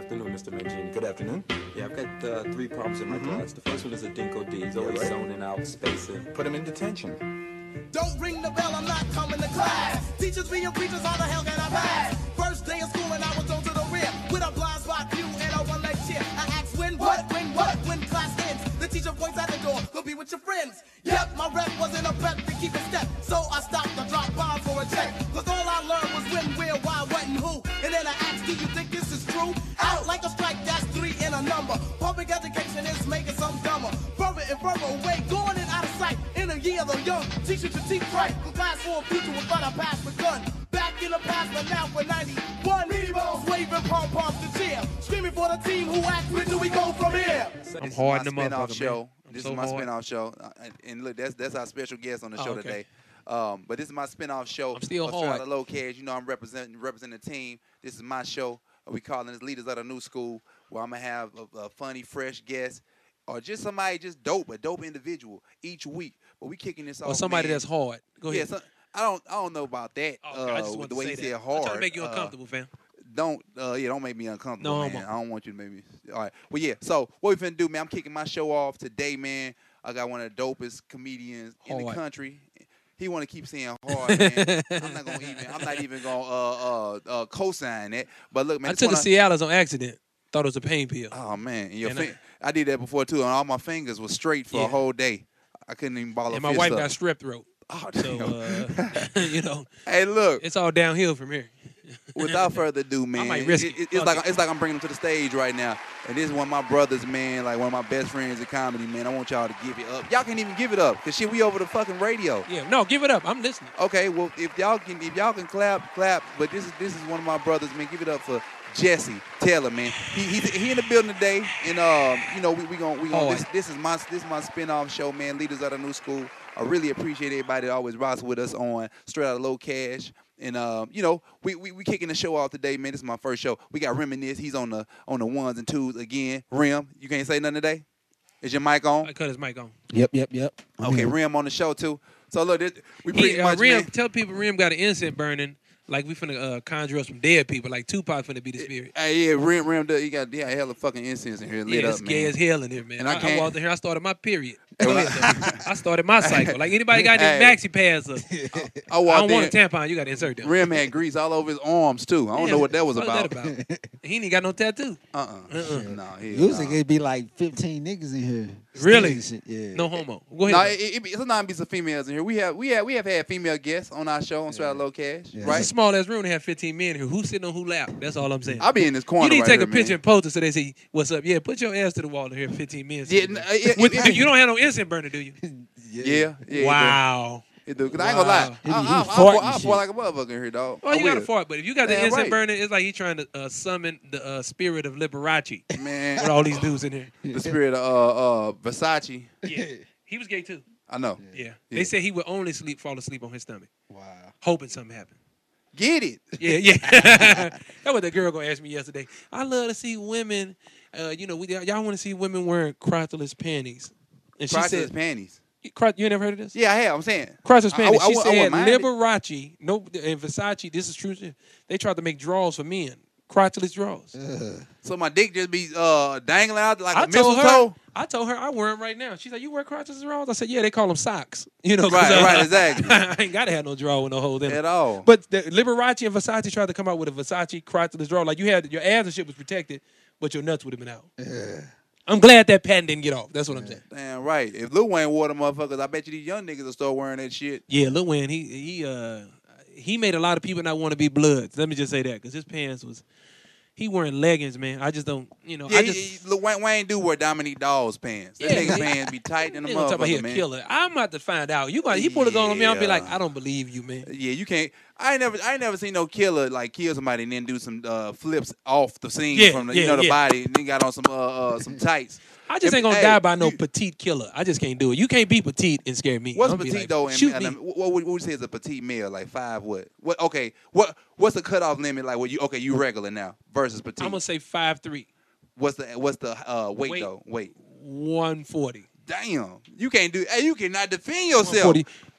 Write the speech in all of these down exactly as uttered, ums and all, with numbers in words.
afternoon, Mister Mangini. Good afternoon. Yeah, I've got uh, three problems in my mm-hmm. class. The first one is a Dinko D. He's always yeah, right. zoning out, spacing. Put him in detention. Don't ring the bell, I'm not coming to class. Teachers being preachers, how the hell can I pass? First day of school and I was on to the rear with a blind spot view and a one-leg chair. I asked when, what, when, what, when class ends. The teacher points at the door, go be with your friends. Yep, my rep wasn't a prep to keep a step, so I stopped to drop by for a check. Cause all I learned was when, where, why, what, and who. And then I asked, do you think this is true? Out like a strike, that's three in a number. Public education is making some dumber. Further and further away, going and out of sight. In a year, the young teacher to teach right. From class for a future without a pass the gun. Back in the past, but now for ninety-one. Meatballs waving pom-poms to cheer. Screaming for the team who asked, where do we go from here? I'm hard in the motherfucker, show. I'm This so is my hard. spinoff show. Uh, and look, that's that's our special guest on the oh, show okay. today. Um, but this is my spinoff show. I'm still Straight hard. Outta Low Cash. You know, I'm representing representing the team. This is my show. We calling this Leaders of the New School, where I'm gonna have a, a funny, fresh guest, or just somebody just dope, a dope individual each week. But we kicking this off. Or somebody man. that's hard. Go yeah, ahead. So, I don't I don't know about that. Oh, okay. uh, I just want the to way say he that. said hard. I'm trying to make you uh, uncomfortable, fam. Don't uh, yeah, don't make me uncomfortable, No, man. homo. I don't want you to make me. All right, well yeah. So what we finna do, man? I'm kicking my show off today, man. I got one of the dopest comedians in Hard. the country. He want to keep saying hard, man. I'm not gonna even. I'm not even gonna uh, uh, uh, co-sign that. But look, man. I this took one a Cialis on accident. Thought it was a pain pill. Oh man, and your And fin- I, I did that before too, and all my fingers were straight for Yeah. a whole day. I couldn't even ball a And my fist wife up. got strep throat. Oh, So, damn. uh, you know, Hey, look. it's all downhill from here. Without further ado, man, might risk it, it. it- it's like it's like I'm bringing him to the stage right now, and this is one of my brothers, man, like one of my best friends in comedy, man. I want y'all to give it up. Y'all can't even give it up, cause shit, we over the fucking radio. Yeah, no, give it up. I'm listening. Okay, well, if y'all can, if y'all can clap, clap. But this is this is one of my brothers, man. Give it up for Jesse Taylor, man. He he, he in the building today, and um, you know, we we gonna we gonna Oh, this, this is my this is my spinoff show, man. Leaders of the New School. I really appreciate everybody that always rocks with us on Straight Outta Low Cash. And um, you know, we, we we kicking the show off today, man. This is my first show. We got Reminisce. He's on the on the ones and twos again. Rim, you can't say nothing today? Is your mic on? I cut his mic on. Yep, yep, yep. Okay, Rim on the show too. So look, this, we He, pretty uh, much Rim, man, tell people Rim got an incense burning. Like we finna uh, conjure up some dead people. Like Tupac finna be the spirit. Hey, yeah, Rim, Rim, does- he got yeah, hella fucking incense in here lit Yeah, up, it's man. gay as hell in here, man. And I I, I can't- walked in here. I started my period. Hey, Go when ahead, though. I started my cycle. Like anybody got Hey. any maxi pads? Up, I I walked don't want a in. tampon. You got to insert them. Rim had grease all over his arms too. I don't Yeah, know what that was what about. that about? He ain't got no tattoo. Uh-uh. Uh-uh. No, he, Usually no. it'd be like fifteen niggas in here. Really? Stealing shit, Yeah. No homo. Go No, ahead. it, it, it, sometimes be some females in here. We have we have we have had female guests on our show on Straight Outta Low Cash, Yeah. It's right? a small ass room. They have fifteen men here. Who's sitting on who lap? That's all I'm saying. I'll be in this corner. You need right to take here, a picture man. and post it so they say, "What's up?" Yeah, put your ass to the wall and here fifteen men. Yeah, sitting n- there. uh, yeah, With- yeah. you don't have no incense burner, do you? Yeah, yeah. Wow. It do. It do. Cause I ain't gonna lie. Wow. He be- I, he I, I, farting I, and I shit. fart like a motherfucker in here, dog. Oh, you I got to will. fart, but if you got the Damn incense right. burner, it's like he trying to uh, summon the uh, spirit of Liberace Man, with all these dudes in here. the spirit of uh, uh, Versace. Yeah, he was gay too. I know. Yeah, Yeah. they said he would only sleep, fall asleep on his stomach, Wow. hoping something happened. Get it. Yeah, yeah. That's what the girl gonna ask me yesterday. I love to see women. Uh, you know, we, y'all want to see women wearing crotchless panties. And she Crotchless said, panties. "Crotch- you ain't never heard of this? Yeah, I have. I'm saying. Crotchless I- panties." I- I she wou- I wouldn't said mind it. Liberace, no, and Versace. This is true. shit. They tried to make drawers for men, crotchless drawers. So my dick just be uh, dangling out like I a told mistletoe. her. I told her I wear them right now. She's like, "You wear crotchless drawers?" I said, "Yeah, they call them socks." You know, 'cause, Right, uh, right, exactly. I ain't gotta have no drawer with no holes in it. At all. But the Liberace and Versace tried to come out with a Versace crotchless drawer. Like you had your ass and shit was protected, but your nuts would have been out. I'm glad that patent didn't get off. That's what I'm saying. Damn right. If Lil Wayne wore them motherfuckers, I bet you these young niggas will start wearing that shit. Yeah, Lil Wayne, he he uh he made a lot of people not want to be Bloods. Let me just say that because his pants was he wearing leggings, man. I just don't, you know. Yeah, I he, just he, Lil Wayne, Wayne do wear Dominique Dawes pants. That Yeah, nigga he- pants be tight in the Nigga gonna talk about he motherfucker, a man. killer. I'm about to find out. You got he pull a gun on me. I'll be Yeah. like, I don't believe you, man. Yeah, you can't. I ain't never, I ain't never seen no killer like kill somebody and then do some uh, flips off the scene Yeah, from the, yeah, you know the yeah. body and then got on some uh, uh some tights. I just If- ain't gonna hey, die by no you- petite killer. I just can't do it. You can't be petite and scare me. What's I'm gonna be petite like, though? And, Shoot and, me. um, what, what would you say is a petite male? Like five what? What? Okay. What? What's the cutoff limit? Like, what you? Okay, you regular now versus petite. I'm gonna say five three, what's the What's the uh, weight, Weight. though? Weight. one forty. Damn, you can't do. Hey, you cannot defend yourself. one forty.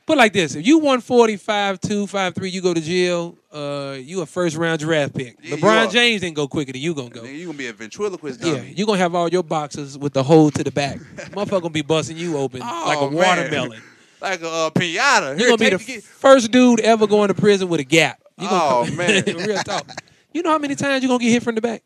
Put it like this: if you one forty, five two, five three, you go to jail. Uh, you a first round draft pick. Yeah, you LeBron are. James didn't go quicker than you gonna go. Nigga, you gonna be a ventriloquist Yeah, dummy. you gonna have all your boxes with the hole to the back. Motherfucker gonna be busting you open Oh, like a man. watermelon. Like a uh, pinata. You're gonna be the Here, take first dude ever going to prison with a gap. You gonna Oh, come- man. real talk. You know how many times you gonna get hit from the back?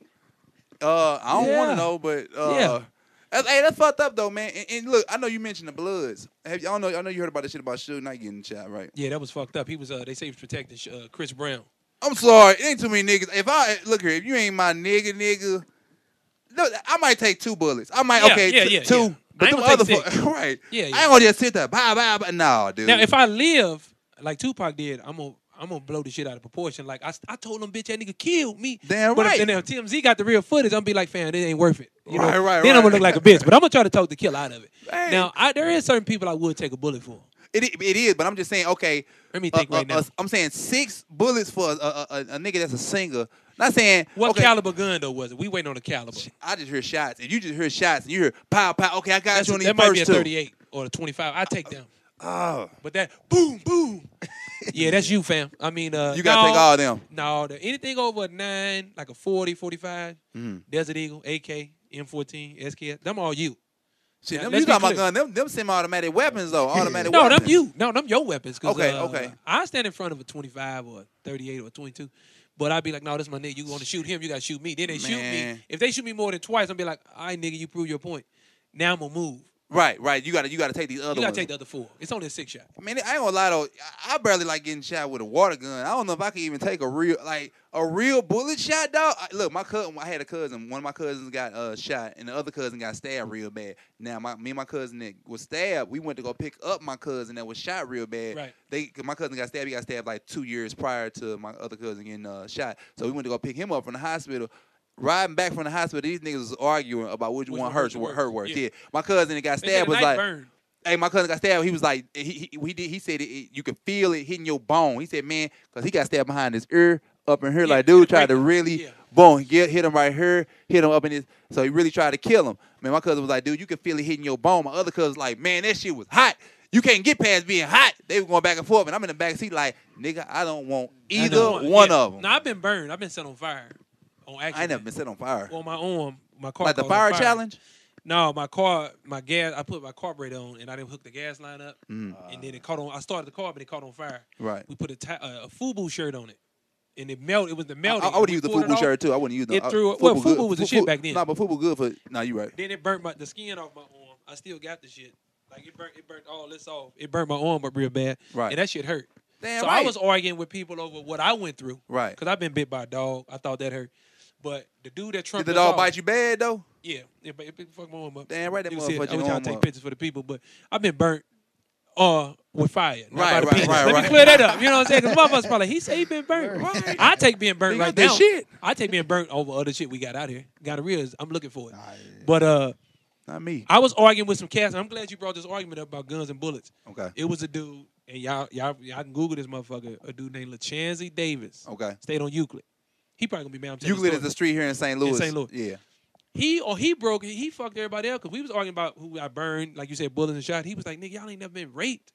Uh, I don't want Yeah. to know, but uh, Yeah. that's, hey, that's fucked up though, man. And, and look, I know you mentioned the Bloods. Have you, I don't know. I know you heard about this shit about Suge Knight getting shot, right? Yeah, that was fucked up. He was. Uh, they say he was protecting uh, Chris Brown. I'm sorry, it ain't too many niggas. If I look here, if you ain't my nigga, nigga, look, I might take two bullets. I might Yeah, okay, yeah, t- yeah, two. yeah. But I ain't them gonna other take fu- right? Yeah, I yeah. ain't gonna just sit there. Bye, bye, bye. No, dude. Now, if I live like Tupac did, I'm gonna I'm gonna blow the shit out of proportion. Like I, I told them, bitch, that nigga killed me. Damn but right. If, then if T M Z got the real footage, I'm gonna be like, fam, it ain't worth it. You know? Right, right, Then I'm gonna right. look like a bitch. But I'm gonna try to talk the kill out of it. Hey. Now, I, there is certain people I would take a bullet for. It, it is, but I'm just saying, okay. Let me think uh, right uh, now. I'm saying six bullets for a, a, a, a nigga that's a singer. Not saying What okay, caliber gun though was it? We waiting on the caliber. I just hear shots, and you just hear shots, and you hear pow pow. Okay, I got That's you a, on these that might be a first two. thirty-eight or a twenty-five. I take them. Oh, But that boom boom. Yeah, that's you, fam. I mean, uh, you gotta no, take all of them. No, the, anything over a nine, like a forty, forty-five, Mm-hmm. Desert Eagle, A K, M fourteen, S K S, them all you. Shit, Now, them, let's you be talking about clear. gun? Them, them semi-automatic weapons though. Automatic No, weapons. them you. No, them your weapons. 'Cause, Okay, uh, okay. I stand in front of a twenty-five or a thirty-eight or a twenty-two. But I'd be like, no, this my nigga. You want to shoot him, you got to shoot me. Then they shoot me. Man. If they shoot me more than twice, I'm be like, all right, nigga, you prove your point. Now I'm going to move. Right, right. You gotta, you gotta take these other You got ones. to take the other four. It's only a six shot. I mean, I ain't gonna lie though. I I barely like getting shot with a water gun. I don't know if I can even take a real, like a real bullet shot, dog. I, look, my cousin, I had a cousin. One of my cousins got uh, shot, and the other cousin got stabbed real bad. Now, my me and my cousin that was stabbed, we went to go pick up my cousin that was shot real bad. Right. They, cause my cousin got stabbed. He got stabbed like two years prior to my other cousin getting uh, shot. So we went to go pick him up from the hospital. Riding back from the hospital, these niggas was arguing about which, Which one one hurts, hurt worse. hurt worse. Yeah. Yeah. My cousin that got They said stabbed the was knife like. burned. Hey, my cousin got stabbed. He was like, he he, he did. He said it, it- you could feel it hitting your bone. He said, man, because he got stabbed behind his ear, up in here. Yeah, like, dude yeah, tried to right. really, Yeah. boom, get hit him right here, hit him up in his. So he really tried to kill him. Man, my cousin was like, dude, you can feel it hitting your bone. My other cousin was like, man, that shit was hot. You can't get past being hot. They were going back and forth, and I'm in the back seat like, nigga, I don't want either know. one Yeah. of them. No, I've been burned. I've been set on fire. On accident. I ain't never been set on fire. On my arm, my car. Like the caught on fire challenge. No, my car, my gas. I put my carburetor on, and I didn't hook the gas line up, Mm. and then it caught on. I started the car, but it caught on fire. Right. We put a, ta- uh, a FUBU shirt on it, and it melted. It was the I, melting. I would We use the pulled it FUBU off, shirt too. I wouldn't use the. It uh, threw- well, good- FUBU was the Fu- shit back then. Nah, but FUBU good for. Nah, you right. Then it burnt my the skin off my arm. I still got the shit. Like it burnt. It burnt all this off. It burnt my arm up real bad. Right. And that shit hurt. Damn so right. I was arguing with people over what I went through. Right. Because I've been bit by a dog. I thought that hurt. But the dude that Did trumped the us dog off- bite you bad though? Yeah, it, it, it fucked my arm up. Damn right, that You see it. motherfucker I was trying arm to take up. pictures for the people, but I've been burnt uh, with fire. Not Right, by the right, penis. right, Let right. me clear that up. You know what I'm saying? Because motherfuckers probably, he say he been burnt. Right. I take being burnt He got right that now. shit. I take being burnt over other shit we got out here. Got to realize I'm looking for it. But uh, Not me. I was arguing with some cats, and I'm glad you brought this argument up about guns and bullets. Okay. It was a dude, and y'all, y'all, y'all can Google this motherfucker. A dude named LaChanzy Davis. Okay. Stayed on Euclid. He probably gonna be mad. I'm telling Euclid the is story. a street here in Saint Louis. Saint Louis. Yeah. He or he broke it. He fucked everybody else because we was arguing about who got burned, like you said, bullets and shot. He was like, nigga, y'all ain't never been raped.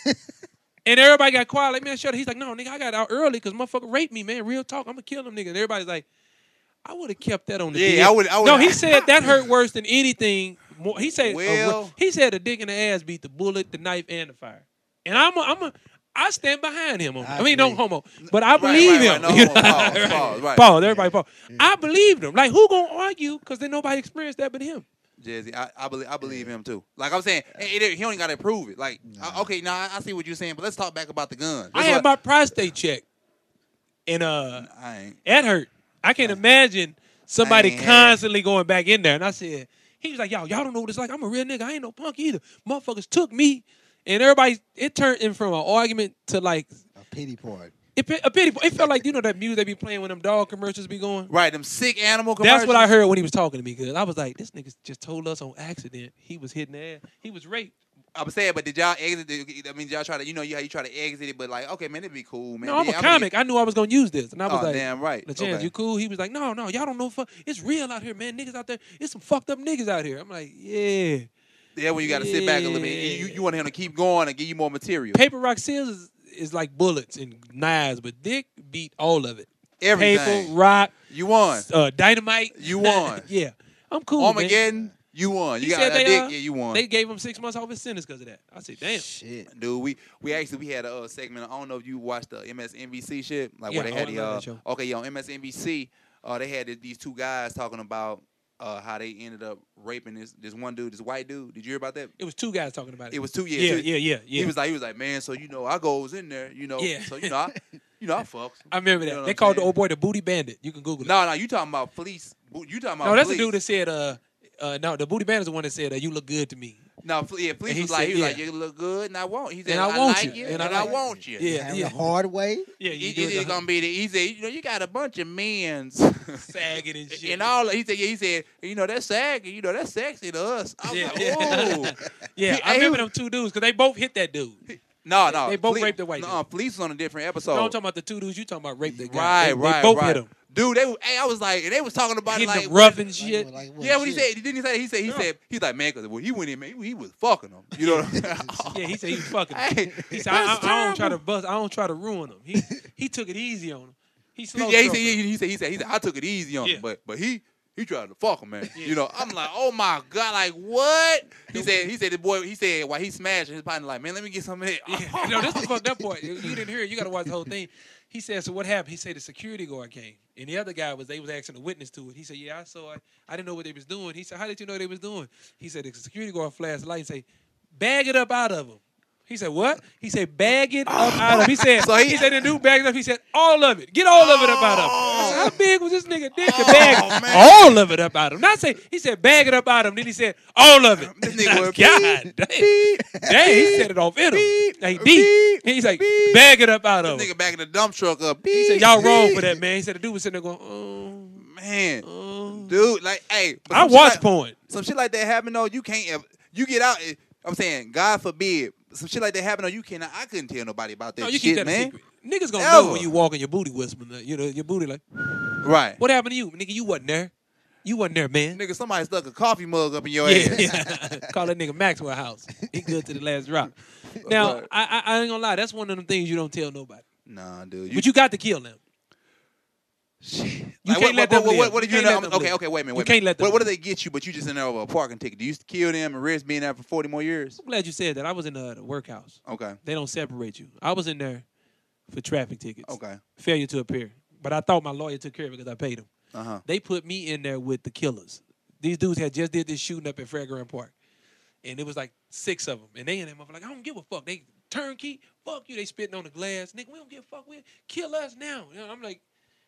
And everybody got quiet, like, man, shut up. He's like, no, nigga, I got out early because motherfucker raped me, man. Real talk. I'm gonna kill them niggas. And everybody's like, I would have kept that on the Yeah, dick. I would- I would- No, he said that hurt worse than anything. More, he said, a Well- ra- he said the dick and the ass beat the bullet, the knife, and the fire. And I'm, a, I'm a, I stand behind him on that. I, I mean, no agree. homo, but I Right, believe right, him. right. No You homo. know? Pause, Right. pause, right. Pause, everybody pause. I believed him. Like, who gonna argue? Because then nobody experienced that but him. Jazzy, I, I believe I believe him too. Like I'm saying, it, it, he only got to prove it. Like, I- okay, now I, I see what you're saying, but let's talk back about the gun. I That's had what- my prostate checked, and uh, I ain't. that hurt. I can't imagine somebody I ain't had- constantly going back in there. And I said, he was like, y'all, y'all don't know what it's like. I'm a real nigga. I ain't no punk either. Motherfuckers took me, and everybody. It turned in from an argument to like A pity party. it, a pity. It felt like you know that music they be playing when them dog commercials be going. Right, them sick animal That's what I commercials. heard when he was talking to me because I was like, this nigga just told us on accident he was hitting the ass. He was raped. I was saying, but did y'all exit? The, I mean, y'all try to, you know, you how you try to exit it, but like, okay, man, it'd be cool, man. No, I'm a Yeah, I mean- comic. I knew I was gonna use this, and I was Oh, like, damn right. LaChance, Okay. you cool? He was like, no, no, y'all don't know. Fuck, it's real out here, man. Niggas out there, it's some fucked up niggas out here. I'm like, yeah. Yeah, when you got to sit back a little bit. Yeah. You, you want him to keep going and give you more material. Paper, rock, scissors is, is like bullets and knives, but Dick beat all of it. Everything. Paper, rock, You won. uh, dynamite. You won. Yeah, I'm cool, man. Armageddon, you won. You He got said a they, dick, uh, yeah, you won. They gave him six months off his sentence because of that. I said, damn. Shit. Dude, we we actually we had a uh, segment. I don't know if you watched the M S N B C shit, like Yeah, where they oh, had I the love uh, that show. okay, yeah, on M S N B C, uh, they had th- these two guys talking about uh, how they ended up raping this this one dude, this white dude. Did you hear about that? It was two guys talking about it. It was two years. Yeah, two- yeah, yeah, yeah. He was like, he was like, man, so you know, I goes in there, you know, Yeah. so you know, I, you know, I fucks. I remember that. You know what They I'm called the saying? old boy the Booty Bandit. You can Google it. No, no, you talking about police? You talking about no, that's police. the dude that said, uh, uh, no, the Booty Bandit is the one that said, uh, you look good to me. No, Fle- yeah, police And he was like, said, he was yeah. like, you look good, and I want. He said, And I I, want like you, you, and and, I I like want you. Yeah, Have yeah. a hard way. Yeah, you It, do it, it's it. gonna be the, he said, you know, you got a bunch of men's Sagging and shit. and all. He said, yeah, he said, you know, that's sagging, you know, that's sexy to us. I was Yeah, like, yeah. ooh. yeah, He- I he remember was- them two dudes because they both hit that dude. No, no, They both Fle- raped the white No, police was on a different episode. No, I'm talking about the two dudes. You talking about rape the guy. right, They, right, they both right. hit him. Dude, they, was- hey, I was like, and they was talking about it Hitting like them rough what- and shit. Like, like, what Yeah, what he shit? said, didn't he say? He said, he said, he's like, man, because when he went in, man, he, he was fucking them. You know what I'm saying? Yeah, he said he was fucking. him. Hey, He said, I, I, that's I don't try to terrible. bust. I don't try to ruin him. He he took it easy on him. He slow. Yeah, he said, stroking him. he, he said, he said, he said, I took it easy on Yeah. him, but but he he tried to fuck him, man. Yeah. You know, I'm like, oh my god, like what? He said, he said, the boy, he said, while he smashed, his partner like, man, let me get some of that. Yeah. No, this is the fucked up part. You didn't hear it. You got to watch the whole thing. He said, so what happened? He said the security guard came. And the other guy was, they was asking the witness to it. He said, yeah, I saw it. I didn't know what they was doing. He said, how did you know what they was doing? He said, the security guard flashed the light and say, bag it up out of him. He said, what? He said, bag it up out of him. He said, So he- he, said, the dude bagged it up. He said, all of it. Get all of it up out of him. I said, how big was this nigga dick to bag man. all of it up out of him? Not say, he said, bag it up out of him. Then he said, all of it. This nigga went God beep, damn. beep, Dang, he set it off in him. beep, Like, deep. beep, He's like, beep. bag it up out of This him. nigga back in the dump truck up. He said, y'all wrong for that, man. He said the dude was sitting there going, oh, Man, oh. dude, like, hey, but I some shit watch like- porn. Some shit like that happen though. You can't. ever- You get out. eh, I'm saying, God forbid, some shit like that happen though. You cannot. I couldn't tell nobody about that No, you shit, keep that a man. secret. Niggas gonna Ever. know when you walk in your booty whispering. that, You know, your booty like, Right. what happened to you? Nigga, you wasn't there. You wasn't there, man. Nigga, somebody stuck a coffee mug up in your Yeah, ass. yeah. Call that nigga Maxwell House. He good to the last drop. Now, Right. I, I, I ain't gonna lie. That's one of them things you don't tell nobody. Nah, dude. But you got to kill them. Shit. You Like, can't what, let what, them what, live. what, what You did you can't know? let them Okay, live. okay, wait a minute. You Wait a can't minute. let them What, what do live. they get you? But you just in there over a parking ticket. Do you kill them and risk being there for forty more years? I'm glad you said that. I was in the, the workhouse. Okay. They don't separate you. I was in there for traffic tickets. Okay. Failure to appear. But I thought my lawyer took care of it because I paid him. Uh huh. They put me in there with the killers. These dudes had just did this shooting up at Fairground Park. And it was like six of them. And they in there motherfucker like, I don't give a fuck. They turnkey, fuck you. They spitting on the glass. Nigga, we don't give a fuck. We kill us now. You know, I'm like,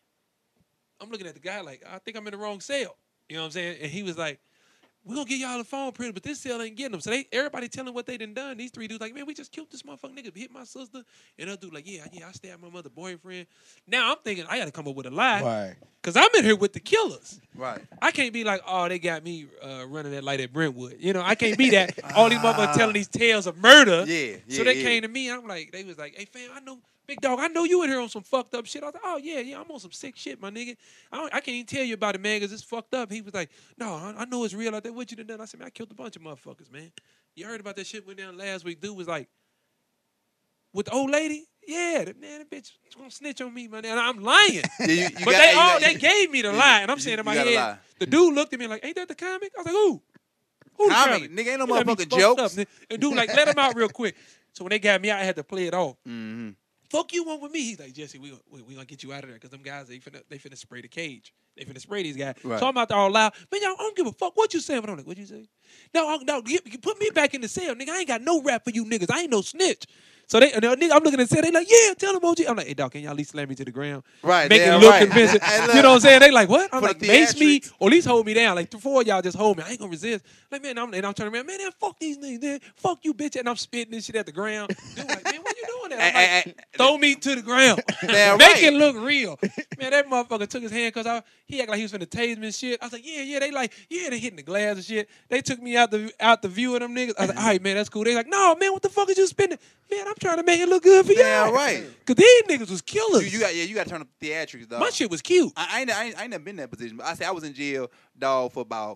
I'm looking at the guy like, I think I'm in the wrong cell. You know what I'm saying? And he was like, we're going to get y'all the phone print, but this cell ain't getting them. So they everybody telling what they done done. These three dudes like, man, we just killed this motherfucking nigga, hit my sister. And other dude like, yeah, yeah, I stabbed my mother boyfriend. Now I'm thinking I got to come up with a lie. Right. Because I'm in here with the killers. Right. I can't be like, oh, they got me uh, running that light at Brentwood. You know, I can't be that. All these motherfuckers telling these tales of murder. Yeah, So yeah, they yeah. came to me, and I'm like, they was like, hey, fam, I know, big dog, I know you in here on some fucked up shit. I was like, oh, yeah, yeah, I'm on some sick shit, my nigga. I, don't, I can't even tell you about it, man, because it's fucked up. He was like, no, I, I know it's real out there. What you done done? I said, man, I killed a bunch of motherfuckers, man. You heard about that shit went down last week. Dude was like, with the old lady? Yeah, that, man, that bitch is going to snitch on me, man. And I'm lying. Yeah, you, you But got- they you all got- they gave me the lie, and I'm saying in my you gotta head, lie. the dude looked at me like, "Ain't that the comic?" I was like, "Who? Who the Comic? comic? Nigga, ain't no You got me motherfucking fucked jokes. up, nigga." And dude like, "Let him out real quick." So when they got me out, I had to play it off. Mm-hmm. Fuck you want with me? He's like, Jesse, we we, we gonna get you out of there because them guys they finna they finna spray the cage. They finna spray these guys. Right. So I'm out there all loud. Man, y'all, I don't give a fuck what you saying. But I'm like, what you say? No, I, no, get, put me back in the cell, nigga. I ain't got no rap for you niggas. I ain't no snitch. So they, and, uh, nigga, I'm looking at the cell. They like, yeah, tell them O G. I'm like, hey, dog, can y'all at least slam me to the ground? Right, Make damn it look right. convincing. Hey, look. You know what I'm saying? They like, what? I'm For like, the mace me theatrics. or at least hold me down. Like, four of y'all just hold me. I ain't gonna resist. Like, man, I'm, and I'm turning around, man, man, fuck these niggas, man. Fuck you, bitch. And I'm spitting this shit at the ground. Dude like, man, what you doing there? I'm Hey, like, hey, hey. throw me to the ground. Damn Make right. it look real. Man, that motherfucker took his hand because I he acted like he was finna tase me and shit. I was like, yeah, yeah, they like, yeah, they hitting the glass and shit. They took me out the out the view of them niggas. I was like, all right, man, that's cool. They like, no, man, what the fuck is you spending? Man, I'm trying to make it look good for you. Damn right. Cause these niggas was killers. You, you got yeah, you got to turn up the theatrics, dog. My shit was cute. I, I ain't I ain't, I ain't never been in that position. But I say I was in jail, dog, for about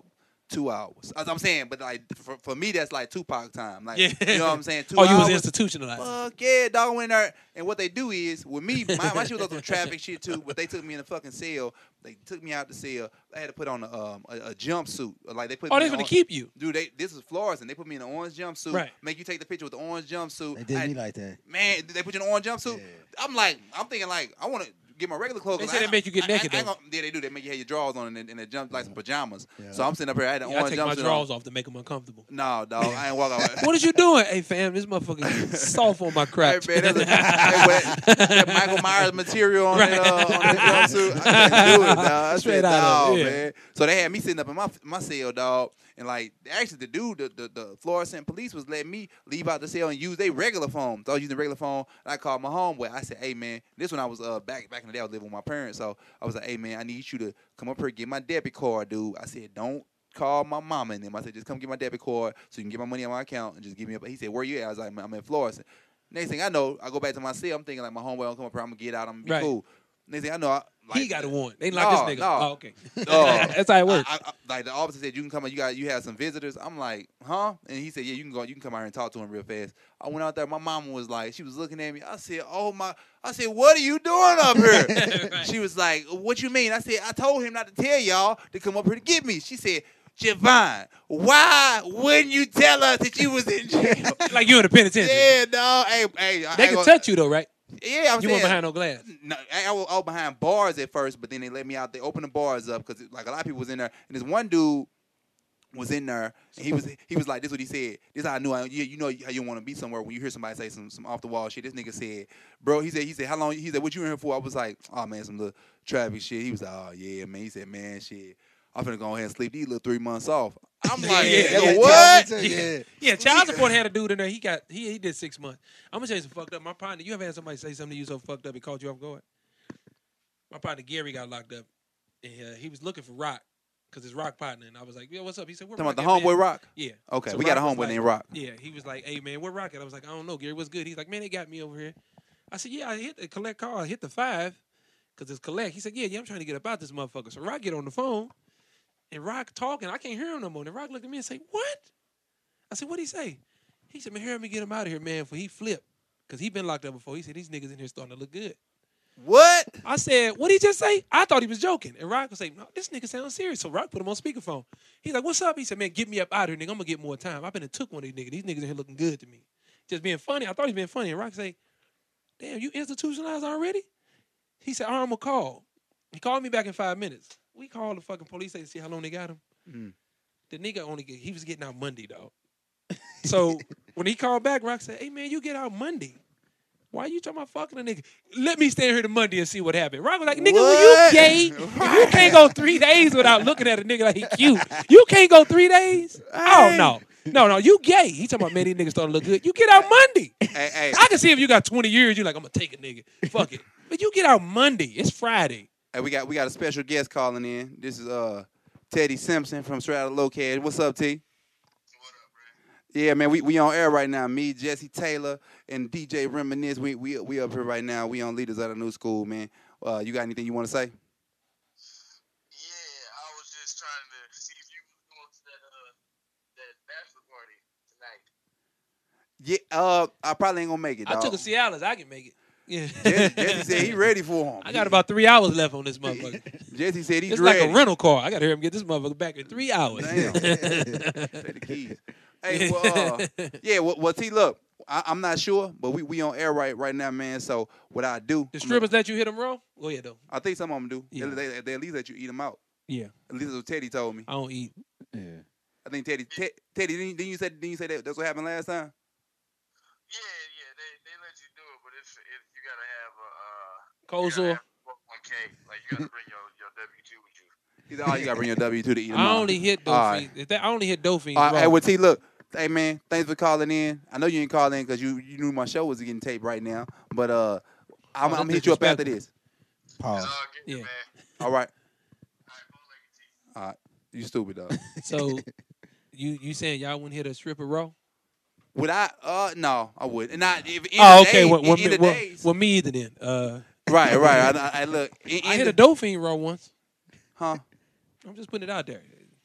two hours. As I'm saying, but like for, for me, that's like Tupac time. Like, Yeah. you know what I'm saying? Two Oh, you was hours. institutionalized. Fuck yeah, dog. Went there, and what they do is with me, my, my shit was on some traffic shit too. But they took me in a fucking cell. They took me out the cell. I had to put on a um a, a jumpsuit. Like they put. Oh, me they in gonna on- keep you. Dude, they this is Florida, and they put me in an orange jumpsuit. Right. Make you take the picture with the orange jumpsuit. They did I- me like that. Man, did they put you in an orange jumpsuit? Yeah. I'm like, I'm thinking like, I want to get my regular clothes. They 'cause say I they ain't- make you get I- I- naked, I ain't though. gonna- Yeah, they do. They make you have your drawers on and, and they jump like some pajamas. Yeah. So I'm sitting up here. I had an Yeah, I orange take my jumpsuit drawers on. off to make them uncomfortable. No, dog, I ain't walk out. What is you doing? Hey, fam, this motherfucker soft on my Hey, crotch. man, that's a, hey, what, that Michael Myers material on, that, uh, on that jumpsuit. I couldn't do it, dog. I Straight said, out of dog, it, yeah. man. So they had me sitting up in my my cell, dog. And like, actually, the dude, the, the, the fluorescent police was letting me leave out the cell and use their regular phone. So I was using the regular phone. And I called my homeboy. I said, hey, man, this when I was uh back back in the day, I was living with my parents. So I was like, hey, man, I need you to come up here, get my debit card, dude. I said, don't call my mama and them. I said, just come get my debit card so you can get my money on my account and just give me a. He said, where you at? I was like, I'm in Florida. Next thing I know, I go back to my cell. I'm thinking like my homeboy will come up here. I'm gonna get out. I'm gonna be Right. cool. Next thing I know, I, like, He got a warrant. They like No, this nigga. no. Oh, okay. Uh, That's how it works. I, I, like the officer said, you can come. You got you have some visitors. I'm like, huh? And he said, yeah, you can go. You can come out here and talk to him real fast. I went out there. My mama was like, she was looking at me. I said, oh my. I said, what are you doing up here? Right. She was like, what you mean? I said, I told him not to tell y'all to come up here to get me. She said, Javon, why wouldn't you tell us that you was in jail? Like you in the penitentiary. Yeah, dog. Hey, hey. I- They I can go- touch you though, right? Yeah, I'm You saying. weren't behind no glass. No, I, I was, I was behind bars at first, but then they let me out. They opened the bars up because like a lot of people was in there, and this one dude was in there, and he was he was like, "This is what he said. This is how I knew. I, you, you know how you want to be somewhere when you hear somebody say some some off the wall shit." This nigga said, "Bro," he said, "He said how long?" He said, "What you in here for?" I was like, "Oh man, some little traffic shit." He was like, "Oh yeah, man." He said, "Man, shit, I'm finna go ahead and sleep these little three months off." I'm like, Yeah, "Yo, yeah, what?" Yeah. yeah. Yeah, child support had a dude in there. He got he he did six months. I'm gonna tell you some fucked up. My partner, you ever had somebody say something to you so fucked up it caught you off guard? My partner Gary got locked up, and uh, he was looking for Rock because his Rock partner. And I was like, "Yeah, what's up?" He said, "Where Talking Rock about the at, man?" homeboy Rock. Yeah. Okay, So we got a Rock was homeboy like- named Rock. Yeah, he was like, "Hey man, where Rock at?" I was like, "I don't know, Gary. What's good?" He's like, "Man, they got me over here." I said, "Yeah, I hit the collect call. I hit the five because it's collect." He said, "Yeah, yeah, I'm trying to get about this motherfucker." So Rock get on the phone, and Rock talking. I can't hear him no more. And Rock looked at me and say, "What?" I said, "What'd he say?" He said, "Man, hear me get him out of here, man, for he flipped because he been locked up before." He said, "These niggas in here starting to look good." What? I said, "What'd he just say?" I thought he was joking. And Rock was like, "No, this nigga sounds serious." So Rock put him on speakerphone. He's like, "What's up?" He said, "Man, get me up out of here, nigga. I'm gonna get more time. I've been and took one of these niggas. These niggas in here looking good to me." Just being funny. I thought he was being funny. And Rock say, "Damn, you institutionalized already?" He said, "All right, I'm gonna call." He called me back in five minutes. We called the fucking police station to see how long they got him. Mm. The nigga only get, he was getting out Monday, dog. So when he called back, Rock said, "Hey man, you get out Monday. Why you talking about fucking a nigga? Let me stay here to Monday and see what happened." Rock was like, "Nigga, when you What? gay, you can't go three days without looking at a nigga like he cute. You can't go three days? Oh no. No, no, you gay." He talking about, "Man, these niggas starting to look good. You get out Monday." Hey, hey. I can see if you got twenty years, you're like, "I'm gonna take a nigga. Fuck it." But you get out Monday. It's Friday. Hey, we got we got a special guest calling in. This is uh Teddy Simpson from Straight Outta Low Cash. What's up, T? Yeah, man, we, we on air right now. Me, Jesse Taylor, and D J Reminisce. We we we up here right now. We on Leaders of the New School, man. Uh, you got anything you want to say? Yeah, I was just trying to see if you was going to that uh that bachelor party tonight. Yeah, uh, I probably ain't gonna make it. I dawg. took a Cialis. I can make it. Yeah. Jesse, Jesse said he ready for him. I got about three hours left on this motherfucker. Jesse said he's It's ready. like a rental car. I got to hear him get this motherfucker back in three hours. Damn. Say the keys. Hey, well, uh, yeah, well, well, T, look, I, I'm not sure, but we, we on air right right now, man. So what I do, The I'm strippers let you hit them raw? Go ahead, though. I think some of them do. Yeah. They, they, they at least let you eat them out. Yeah. At least that's what Teddy told me. I don't eat. Yeah. I think Teddy, Te- Teddy, didn't you, didn't you say didn't you say that that's what happened last time? Yeah, yeah, they they let you do it, but it's it, you gotta have a uh Cold you gotta sore? have four oh one K. Like you gotta bring your your W two with you. He said, "Oh, you gotta bring your W two to eat them I out." only hit All dope right. fiends. If that, I only hit dope fiends All right, raw. hey, well, T, look, hey man, thanks for calling in. I know you didn't call in because you you knew my show was getting taped right now, but uh, I'm, Oh, I'm that's gonna hit you up after disrespectful. this. Pause. It's all good, Yeah. man. All right, All right, bow legged T. all right, you stupid dog. So you you saying y'all wouldn't hit a stripper raw? Would I? Uh, no, I would. And not if in Oh, the okay. days, Well, well, in, in me, the well, days. well, me either then. Uh, right, right. I, I, I look. In, I in hit the, a dope fiend raw once. huh? I'm just putting it out there.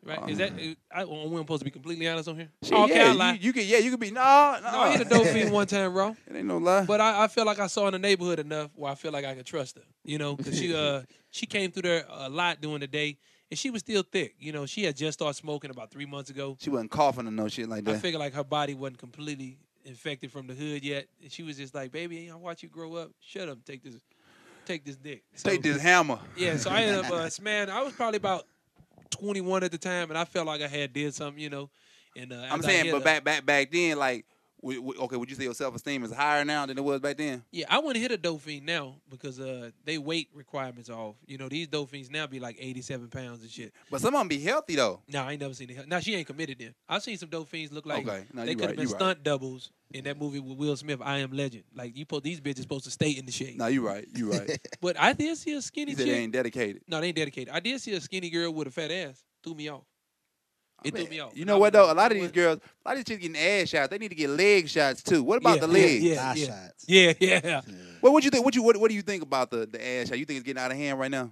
Right? Uh, Is that? Is, I, we're supposed to be completely honest on here. Shit, Oh, okay, yeah, I lie. you, you can, yeah, you can be no, no. No, I hit a dope fiend one time, bro. It ain't no lie. But I, I feel like I saw in the neighborhood enough where I feel like I can trust her. You know, because she uh she came through there a lot during the day, and she was still thick. You know, she had just started smoking about three months ago. She wasn't coughing or no shit like I that. figured like her body wasn't completely infected from the hood yet, and she was just like, "Baby, I watch you grow up. Shut up, take this, take this dick." So, Take this hammer. Yeah, so I ended up uh, man. I was probably about twenty-one at the time, and I felt like I had did something, you know. And uh, I'm after I saying, hit but her- back back back then, like, w- w- okay, would you say your self esteem is higher now than it was back then? Yeah, I wouldn't hit a dope fiend now because uh, they weight requirements are off. You know, these dope fiends now be like eighty-seven pounds and shit. But some of them be healthy though. Now I ain't never seen it. Now she ain't committed then. I've seen some dope fiends look like Okay. No, they you could have right, been you right. stunt doubles in that movie with Will Smith, I Am Legend. Like you, po- these bitches supposed to stay in the shade. No, you right, you right. But I did see a skinny He said chick. they ain't dedicated. No, they ain't dedicated. I did see a skinny girl with a fat ass. Threw me off. It Man, threw me off. You I know was what though? like, A lot of you these know girls, a lot of these chicks getting ass shots. They need to get leg shots too. What about Yeah, the yeah, legs? yeah. Thigh shots. Yeah, yeah. What would you think? What you what, what do you think about the the ass shot? You think it's getting out of hand right now?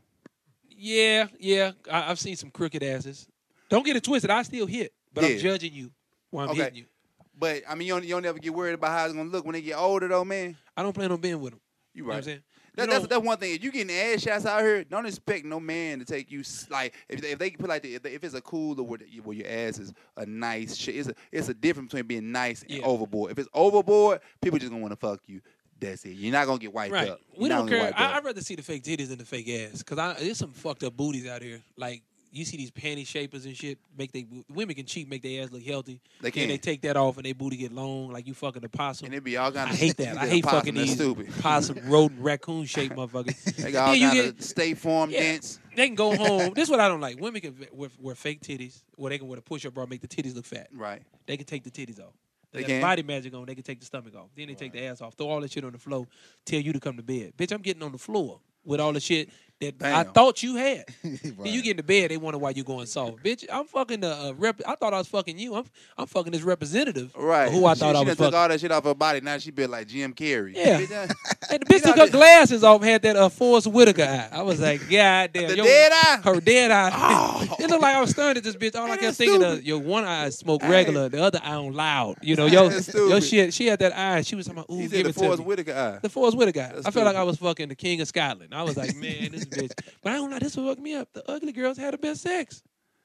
Yeah, yeah. I, I've seen some crooked asses. Don't get it twisted. I still hit, but I'm Yeah. judging you while I'm Okay. hitting you. But I mean, you don't, you don't ever get worried about how it's gonna look when they get older though, man. I don't plan on being with them. You You know what right. I'm saying? That, You that's know- that's one thing. If you getting ass shots out here, don't expect no man to take you s- like if they, if they put like the, if, they, if it's a cooler where, the, where your ass is a nice shit. It's a it's a difference between being nice and Yeah. overboard. If it's overboard, people just gonna want to fuck you. That's it. You're not gonna get wiped Right. up. We You're don't not gonna care. get wiped I, up. I'd rather see the fake titties than the fake ass. Because I there's some fucked up booties out here. Like, you see these panty shapers and shit. Make they Women can cheat, make their ass look healthy. They Then can. they take that off and they booty get long, like you fucking a possum. And it be all kind I of. hate that. I hate fucking these stupid. possum, rodent, raccoon shaped motherfuckers. They got all Then you kind get- of State Farm Yeah. dents. They can go home. This is what I don't like. Women can wear, wear fake titties, or they can wear a push-up bra, make the titties look fat. Right. They can take the titties off. They They, got can? body magic on. They can take the stomach off. Then they take the ass off. Throw all that shit on the floor. Tell you to come to bed. Bitch, I'm getting on the floor with all the shit that I Damn. thought you had. Then Right. you get into bed. They wonder why you going soft. Bitch, I'm fucking the uh, rep. I thought I was fucking you. I'm I'm fucking this representative. of Right. Who I she, thought she I done was took fucking. all that shit off her body. Now she built like Jim Carrey. Yeah. Bitch, uh, And the bitch You know, took her this- glasses off. Had that uh, Forrest Whitaker eye. I was like, God damn. The yo, dead eye? Her dead eye. Oh. It looked like I was staring at this bitch. All I Man, kept that's thinking stupid. of, your one eye smoke Hey. regular, the other eye on loud. You know, yo, That's yo, stupid. she had, she had that eye. She was talking about, ooh, He give said the it to Forrest me. Whitaker eye. The Forrest Whitaker guy. That's I felt like stupid. I was fucking the king of Scotland. I was like, man, this bitch. But I don't know. This would fuck me up. The ugly girls had the best sex.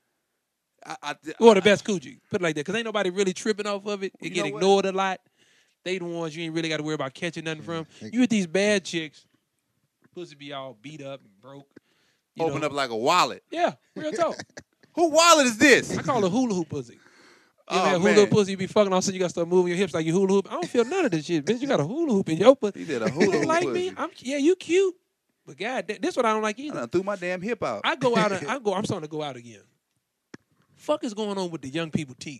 I, I, Or the best coochie. Put it like that. Because ain't nobody really tripping off of it. It You get know what? ignored a lot. They the ones you ain't really got to worry about catching nothing from. You with these bad chicks, pussy be all beat up and broke. You Open know? up like a wallet. Yeah, real talk. Who wallet is this? I call it hula hoop pussy. You Oh, know that hula man. hoop pussy you be fucking all of a sudden you got to start moving your hips like you hula hoop. I don't feel none of this shit, bitch. You got a hula hoop in your pussy. He did a You hula don't hoop like pussy. me? I'm yeah, you cute. But God, that- this what I don't like I either. done threw my damn hip out. I go out and I go. I'm starting to go out again. Fuck is going on with the young people teeth?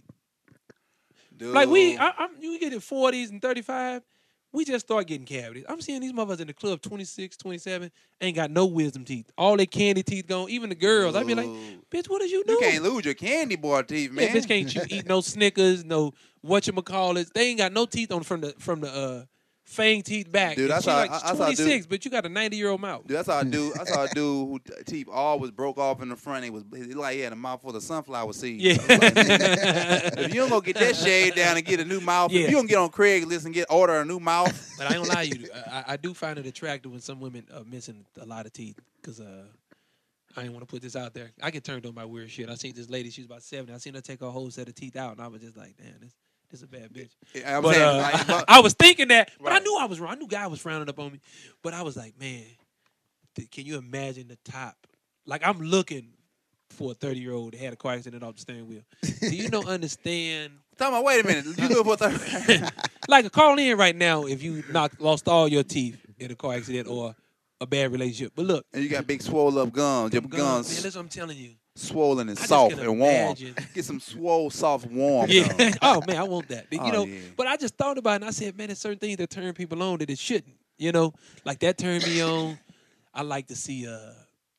Dude. Like we, I, I'm you get in forties and thirty-five. We just start getting cavities. I'm seeing these motherfuckers in the club, twenty-six, twenty-seven, ain't got no wisdom teeth. All their candy teeth gone. Even the girls. I be like, Ooh. bitch, what is you You doing? can't lose your candy bar teeth, man. Yeah, bitch can't you eat no Snickers, no whatchamacallits. They ain't got no teeth on from the from the uh, fang teeth back. Dude, And I she saw- like I- I saw a dude- twenty-six, but you got a ninety-year-old mouth. Dude, that's how a dude. I saw a dude who t- teeth all was broke off in the front. He was he like he had a mouthful of sunflower seeds. Yeah. I was like, "Man, if you don't go get that shade down and get a new mouth, Yeah. if you don't get on Craigslist and get order a new mouth, But I ain't gonna lie to you. I, I do find it attractive when some women are missing a lot of teeth. Cause uh, I ain't want to put this out there. I get turned on by weird shit. I seen this lady. She was about seventy. I seen her take her whole set of teeth out, and I was just like, damn, this this is a bad bitch. I'm But, saying, uh, like, but- I was thinking that, but I Right. knew I was wrong. I knew God was frowning up on me. But I was like, man, th- can you imagine the top? Like I'm looking for a thirty-year-old that had a car accident off the steering wheel. Do you know understand? Tell me, wait a minute. You look for thirty. Like call in right now if you knocked lost all your teeth in a car accident or a bad relationship. But look, And you got big swole up gums. Your them gums gums, man, that's what I'm telling you. swollen and I just soft can and warm. imagine. Get some swole, soft, warm. Yeah. gums. Oh man, I want that. You Oh, know, yeah. but I just thought about it and I said, man, there's certain things that turn people on that it shouldn't. You know, like that turned me on. I like to see uh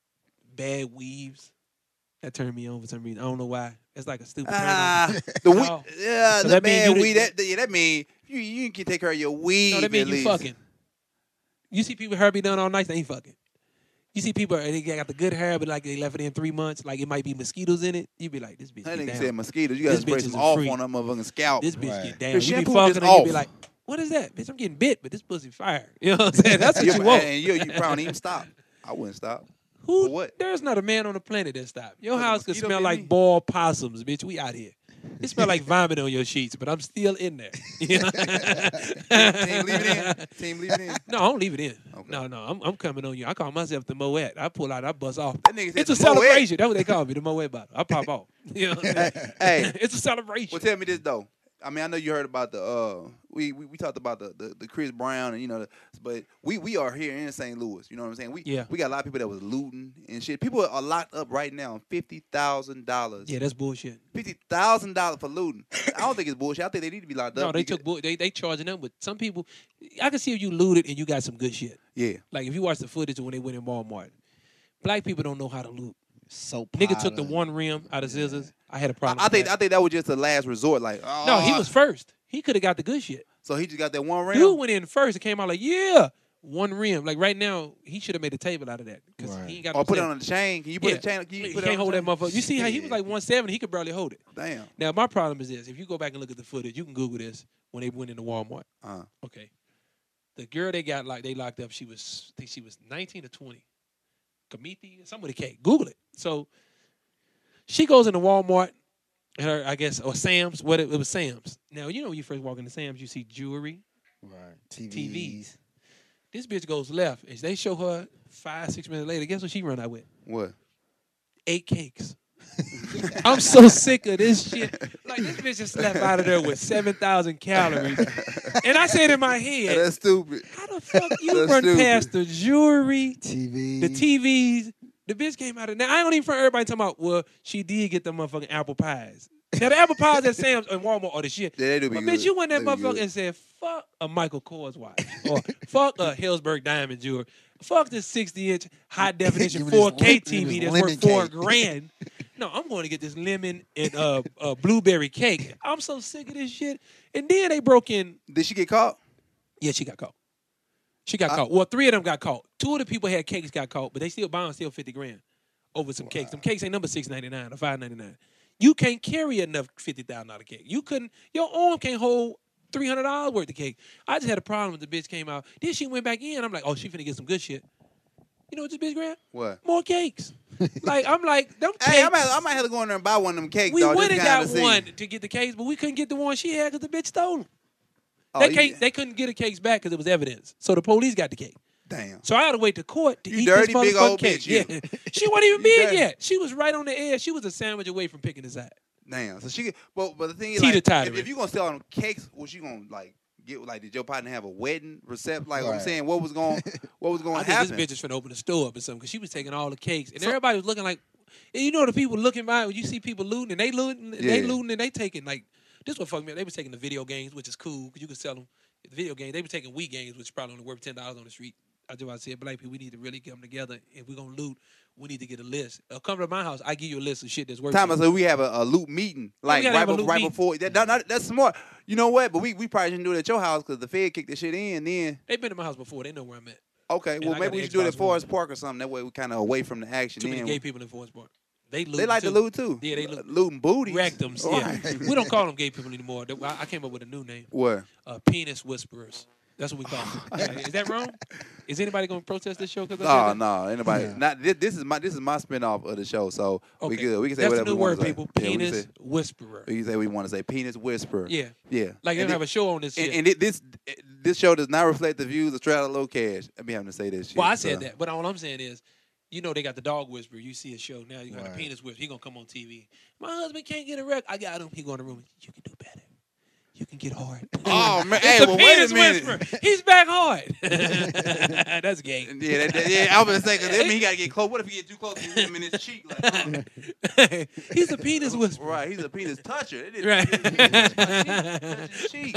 bad weaves. That turned me on for some reason. I don't know why. It's like a stupid turn on. Ah, the weed, No. yeah, So the that mean bad you weed. didn't- That, yeah, that mean you you can take care of your weed. No, that mean at you least. fucking. You see people hair be done all night, they ain't fucking. You see people, they got the good hair, but like they left it in three months. Like it might be mosquitoes in it. You be like, this bitch That get nigga down. said mosquitoes. You gotta This spray bitch some is a off freak. on that motherfucking scalp. This bitch Right. get down. The You be shampoo fucking just and you be off. like, what is that? Bitch, I'm getting bit, but this pussy fire. You know what I'm saying? That's what Yeah, you but- want. and you, you probably don't even stop. I wouldn't stop. Who? For what? There's not a man on the planet that stop. Your For the house could mosquito smell bit like me? boiled possums, bitch. We out here. It smell like vomit on your sheets, but I'm still in there. You know? Team, leave it in. Team, leave it in. No, I don't leave it in. Okay. No, no, I'm, I'm coming on you. I call myself the Moet. I pull out, I bust off. That nigga said It's a the Moet. celebration. That's what they call me, the Moet bottle. I pop off. You know what I'm saying? Hey. It's a celebration. Well, tell me this though. I mean, I know you heard about the uh, we, we we talked about the, the, the Chris Brown and you know, the, but we we are here in Saint Louis. You know what I'm saying? We Yeah. we got a lot of people that was looting and shit. People are locked up right now on fifty thousand dollars. Yeah, that's bullshit. Fifty thousand dollars for looting. I don't think it's bullshit. I think they need to be locked No, up. they because- took bull. They they charging them, but some people, I can see if you looted and you got some good shit. Yeah. Like if you watch the footage of when they went in Walmart, black people don't know how to loot. So Nigga took the pilot. one rim out of scissors. I had a I, problem. I with think that. I think that was just the last resort. Like oh, no, he was first. He could have got the good shit. So he just got that one rim. Dude went in first and came out like, yeah, one rim. Like right now, he should have made a table out of that because Right. he ain't got. Or no put it set. on the chain. Can you put Yeah. a chain? Can you He put can't it on hold the that chain? motherfucker. You see how he was Yeah. like one seventy? He could barely hold it. Damn. Now my problem is this: if you go back and look at the footage, you can Google this when they went into Walmart. Uh, Okay, the girl they got like they locked up, she was I think she was nineteen or twenty. Kamiti, somebody K. Google it. So she goes into Walmart, and her I guess or Sam's. What it, it was Sam's. Now you know when you first walk into Sam's, you see jewelry. Right. T Vs. T Vs. This bitch goes left, and they show her five six minutes later. Guess what she run out with? what? Eight cakes. I'm so sick of this shit. Like this bitch just left out of there with seven thousand calories, and I said in my head, That's stupid. how the fuck you That's run stupid. past the jewelry, T V. the T Vs? The bitch came out of now. I don't even for everybody talking about. Well, she did get the motherfucking apple pies. Now the apple pies at Sam's and Walmart are the shit. Yeah, they do be But good. bitch, you went that They be motherfucker good. and said, "Fuck a Michael Kors watch," or "Fuck a Hillsburg diamond jewelry." Fuck this sixty inch high definition Give me this four K lim- T V give me that's this worth lemon four cake. grand. No, I'm going to get this lemon and uh, uh, blueberry cake. I'm so sick of this shit. And then they broke in. Did she get caught? Yeah, she got caught. She got I- caught. Well, three of them got caught. Two of the people had cakes got caught, but they still buying still fifty grand over some cakes. Them cakes ain't number six ninety nine or five ninety nine. You can't carry enough fifty thousand dollar cake. You couldn't. Your arm can't hold three hundred dollars worth of cake. I just had a problem with the bitch came out. Then she went back in. I'm like, oh, she finna get some good shit. You know what this bitch grabbed? What? More cakes. Like I'm like them cakes. Hey, I might, I might have to go in there and buy one of them cakes. we dog, went just and kinda got see. one to get the cakes, but we couldn't get the one she had because the bitch stole them. Oh, they you- can't. They couldn't get the cakes back because it was evidence. So the police got the cake. Damn. So I had to wait to court to You eat dirty this big motherfucking old cake. bitch, you. Yeah, she wasn't even You big dirty. yet. She was right on the edge. She was a sandwich away from picking this out. Damn. So she, get- but but the thing is, Teeter like, totter. if, if you gonna sell them cakes, was you gonna like get like? Did your partner have a wedding reception? Like I'm Right. saying, what was going, what was going I to think happen? this bitch is finna open a store up or something because she was taking all the cakes and everybody was looking like, and you know the people looking by when you see people looting and they looting, and they Yeah. looting and they taking like this what fucked me up. They was taking the video games, which is cool because you could sell them the video games. They were taking Wii games, which is probably only worth ten dollars on the street. I just want to say, black people, we need to really come together. If we're gonna loot, we need to get a list. Uh, come to my house, I give you a list of shit that's worth. Time I something. said we have a, a loot meeting, like gotta right, have a before, loot right meeting. before. That, that- that- that's smart. You know what? But we, we probably shouldn't do it at your house because the Fed kicked this shit in. Then They've been to my house before. They know where I'm at. okay, And well I got maybe the we should do it at Xbox Forest One. Park or something. That way we kind of away from the action. Too many then gay people in Forest Park. They loot. they like too. to loot too. Yeah, they loot. looting booties. Rectums. Right. Yeah, we don't call them gay people anymore. They- I I came up with a new name. What? Uh, penis whisperers. That's what we call them. Yeah, is that wrong? Is anybody gonna protest this show? Cause I No, said that? no, anybody. Yeah. Not this, this is my this is my spinoff of the show, so we Okay. good. We can say That's whatever the new we want word, to say. people. Yeah, we can Penis say, whisperer. we can say we want to say penis whisperer. Yeah, yeah. like they and don't have it- a show on this shit. And, and it, this this show does not reflect the views of Strata Low Cash. I be having to say this shit. well, I said so. that, but all I'm saying is, you know, they got the dog whisperer. You see a show now, you got Right. a penis whisperer. He gonna come on T V. My husband can't get a wreck. I got him. He go in the room. You can do better. You can get hard. Oh man, It's hey, the well, wait penis a minute. whisperer. He's back hard. That's gay. Yeah, that, that, yeah. I was gonna say because that mean he gotta get close. What if he get too close to him in his cheek? Like, oh. He's a penis whisperer. Right, he's a penis toucher. It is, Right. it is- touch my cheek, touch his cheek.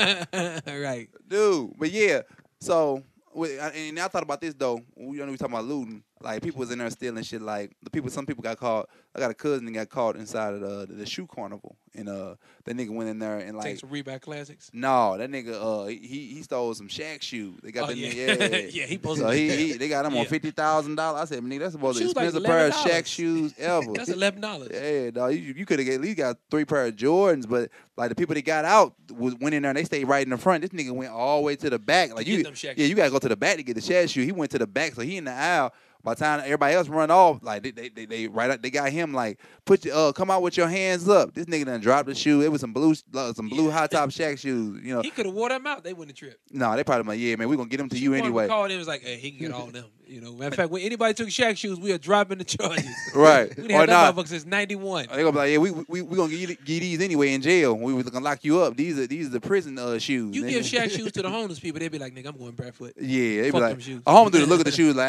Right. Dude, but yeah. So, wait, I- and I thought about this though. We, you know, we talking about looting. Like people was in there stealing shit. Like the people, some people got caught. I got a cousin that got caught inside of the, the shoe carnival, and uh, that nigga went in there and like, Take some Reebok classics. no, that nigga, uh, he he stole some Shaq shoes. They got Oh, the yeah. nigga, yeah, Yeah, he posted So he, that. he they got him Yeah. on fifty thousand dollars. I said, nigga, that's the most Shoes like expensive pair of eleven dollars. Shaq shoes ever. That's eleven dollars. Yeah, dog. You, you could have at least got three pair of Jordans, but like the people that got out was, went in there and they stayed right in the front. This nigga went all the way to the back. Like get you, them Shaq yeah, you gotta go to the back to get the Shaq shoe. He went to the back, so he in the aisle. By the time everybody else run off, like they they they, they right out, they got him like put your uh come out with your hands up. This nigga done dropped the shoe. It was some blue uh, some blue Yeah. high top Shaq shoes. You know, He could have wore them out. They wouldn't have tripped. no, they probably like, yeah, man, we gonna get them to you One of them anyway. called in and was like, hey, he can get all of them. You know, matter of fact, when anybody took Shaq shoes, we are dropping the charges. Right. We done Or had that not. motherfucker since ninety-one. They gonna be like, yeah, we we we gonna give, you, give you these anyway in jail. We was gonna lock you up. These are these are the prison uh, shoes. You nigga. give Shaq shoes to the homeless people, they'd be like, nigga, I'm going barefoot. Yeah, they be Fuck like, them shoes. a homeless dude look at the shoes like,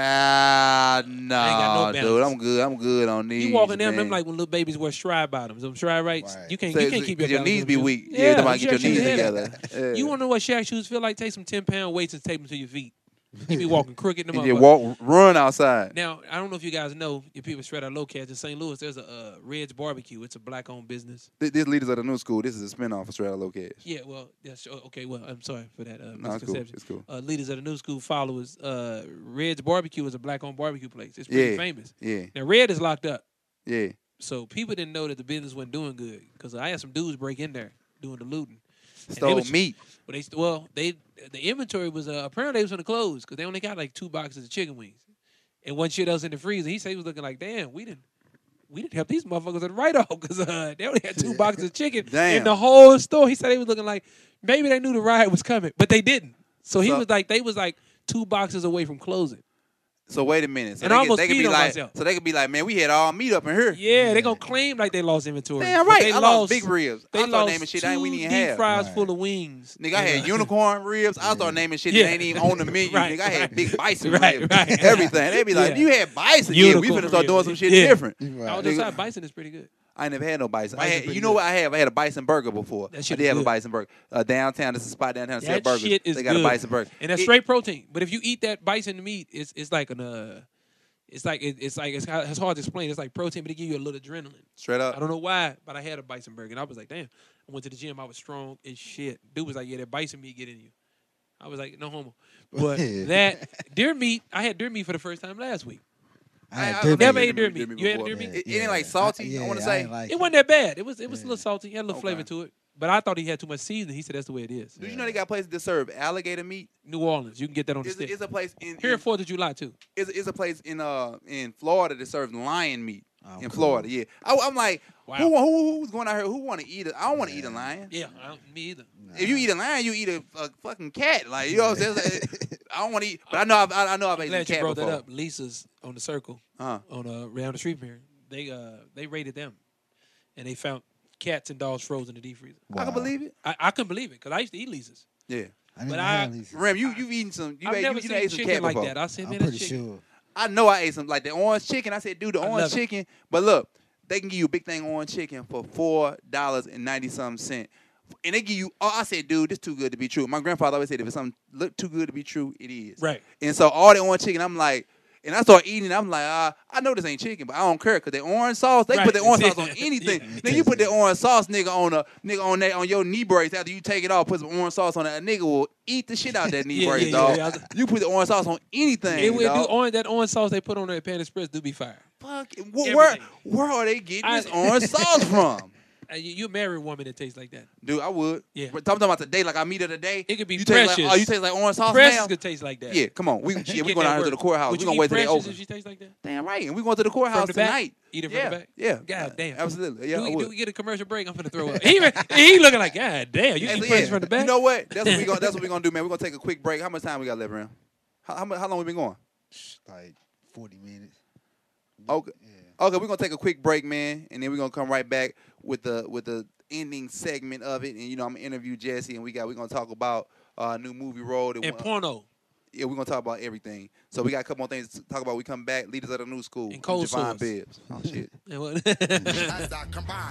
ah, got nah, no dude, balance. I'm good, I'm good on these. You walking them, man. them like when little babies wear stride bottoms. Them stride rights. Right. You can't, So- you can't so- keep your, 'cause your balance knees on be them weak. shoes. Yeah, they might them get your Shaq shoes knees heavy. together. Yeah. You want to know what Shaq shoes feel like? Take some ten pound weights and tape them to your feet. You be walking crooked in the And you motherfucker. walk, run outside. Now, I don't know if you guys know, if people straight out low cats in Saint Louis, there's a uh, Red's Barbecue. It's a black owned business. This, this leaders of the new school. This is a spinoff of Straight Out Low Cash. Yeah, well, that's okay. Well, I'm sorry for that uh, No, it's cool. misconception. It's cool. Uh, leaders of the new school followers. Uh, Red's Barbecue is a black owned barbecue place. It's pretty Yeah. famous. Yeah, Now, Red is locked up. yeah. So people didn't know that the business wasn't doing good because I had some dudes break in there doing the looting. And they Stole was- meat. But they well, they the inventory was uh, apparently they was going to close because they only got like two boxes of chicken wings and one shit else in the freezer. He said he was looking like, damn, we didn't we didn't help these motherfuckers at write off because uh, they only had two boxes of chicken Damn. in the whole store. He said they was looking like maybe they knew the riot was coming, but they didn't. So he So- was like, they was like two boxes away from closing. So wait a minute. So And they, almost could, they could peed be on like, myself. so they could be like, man, we had all meat up in here. Yeah, they gonna claim like they lost inventory. Damn but right. They I lost lost big ribs. They I started lost naming shit two I ain't we didn't deep have. fries Right. full of wings. Nigga, I And, had uh, unicorn ribs. I started naming shit Yeah. that ain't even on the menu. Right, Nigga, I had right. big bison Right, ribs. right. Everything. They be like, Yeah. you had bison. Yeah, we Unicorn finna start doing ribs. some shit Yeah. different. I was Right. just Nigga. saying, bison is pretty good. I ain't never had no bison. I Bison had, pretty you know good. what I have? I had a bison burger before. That I shit did is have a good. bison burger. Uh, downtown, there's a spot downtown that sell That burgers. shit is they got good. a bison burger. And that's It- straight protein. But if you eat that bison meat, it's it's like an uh, it's like it, it's like it's, how- it's hard to explain. It's like protein, but it give you a little adrenaline. Straight up. I don't know why, but I had a bison burger, and I was like, damn. I went to the gym. I was strong as shit. Dude was like, yeah, that bison meat get in you. I was like, no homo. But that deer meat, I had deer meat for the first time last week. I had I- deer I Never meat. ate deer meat. Deer meat You had before. deer meat? It- it ain't like salty, I yeah, wanna say. ain't like It wasn't that bad. It was it was a Yeah. little salty. It had a little Okay. flavor to it. But I thought he had too much seasoning. He said that's the way it is. Do you know they got places that serve alligator meat? New Orleans, you can get that on the It's, stick. it's a place in, Here in at Fourth of July too. it's, it's a place in uh in Florida that serves lion meat. Oh, in cool. Florida, yeah. I, I'm like, Wow. who, who who's going out here? Who want to eat it? I don't want to eat a lion. Yeah, I don't, me either. If you eat a lion, you eat a, a fucking cat. Like you know, what I'm saying? Like, I don't want to eat. But I know I've, I know I've I'm eaten a glad you cat brought before. that up. Lisa's on the circle Uh-huh. on uh around the street from here. They uh they raided them, and they found cats and dogs frozen in the deep freezer. I can Wow. believe it. I, I couldn't believe it because I used to eat Lisa's. Yeah. I didn't But know I- these. Rem, you you eaten some? You I've ate, never you, you seen ate some chicken cat like before. that. I said, I'm man, pretty that chicken. sure. I know I ate some like the orange chicken. I said, dude, the I orange love it. chicken. But look, they can give you a big thing orange chicken for four dollars and ninety something cent. And they give you. Oh, I said, dude, this too good to be true. My grandfather always said, if it's something look too good to be true, it is. Right. And so all the orange chicken, I'm like, and I start eating it. I'm like, ah, I know this ain't chicken, but I don't care because the orange sauce. They Right. put the orange sauce on Yeah. anything. Yeah. Then you put the orange sauce, nigga, on a nigga on that on your knee brace after you take it off. Put some orange sauce on it. A nigga will eat the shit out that knee Yeah, brace, yeah, dog. yeah, yeah. You put the orange sauce on anything, It would do dog. orange, that orange sauce they put on there at Pan Express do be fire. Fuck, wh- where Everything. where are they getting I- this orange sauce from? Uh, you, you marry a woman that tastes like that. Dude, I would. Yeah. But talking about today, like I meet her today. It could be you taste Precious. like, oh, you taste like orange sauce Precious now? could taste like that. Yeah, come on. We She yeah, we get going that out here to the work. courthouse. Would We you gonna eat wait till they Precious open. if she tastes like that? Damn right. And we going to the courthouse From the back? tonight. Eat it from yeah. the back? Yeah. God damn. Absolutely. Yeah, do, I we, would. do we get a commercial break? I'm finna throw up. He, he looking like, God damn, you And eat so, Precious yeah, from the back? You know what? That's what we going. That's what we gonna do, man. We're gonna take a quick break. How much time we got left, around? How how, mu- how long we been going? Like forty minutes. Okay. Yeah. Okay, we're gonna take a quick break, man, and then we're gonna come right back with the with the ending segment of it. And you know, I'm gonna interview Jesse, and we got we're gonna talk about uh, new movie Road. and porno. Yeah, we're gonna talk about everything. So we got a couple more things to talk about. We come back. Leaders of the new school. And cold Javon sores. Bibbs. Oh shit. And what- As I combine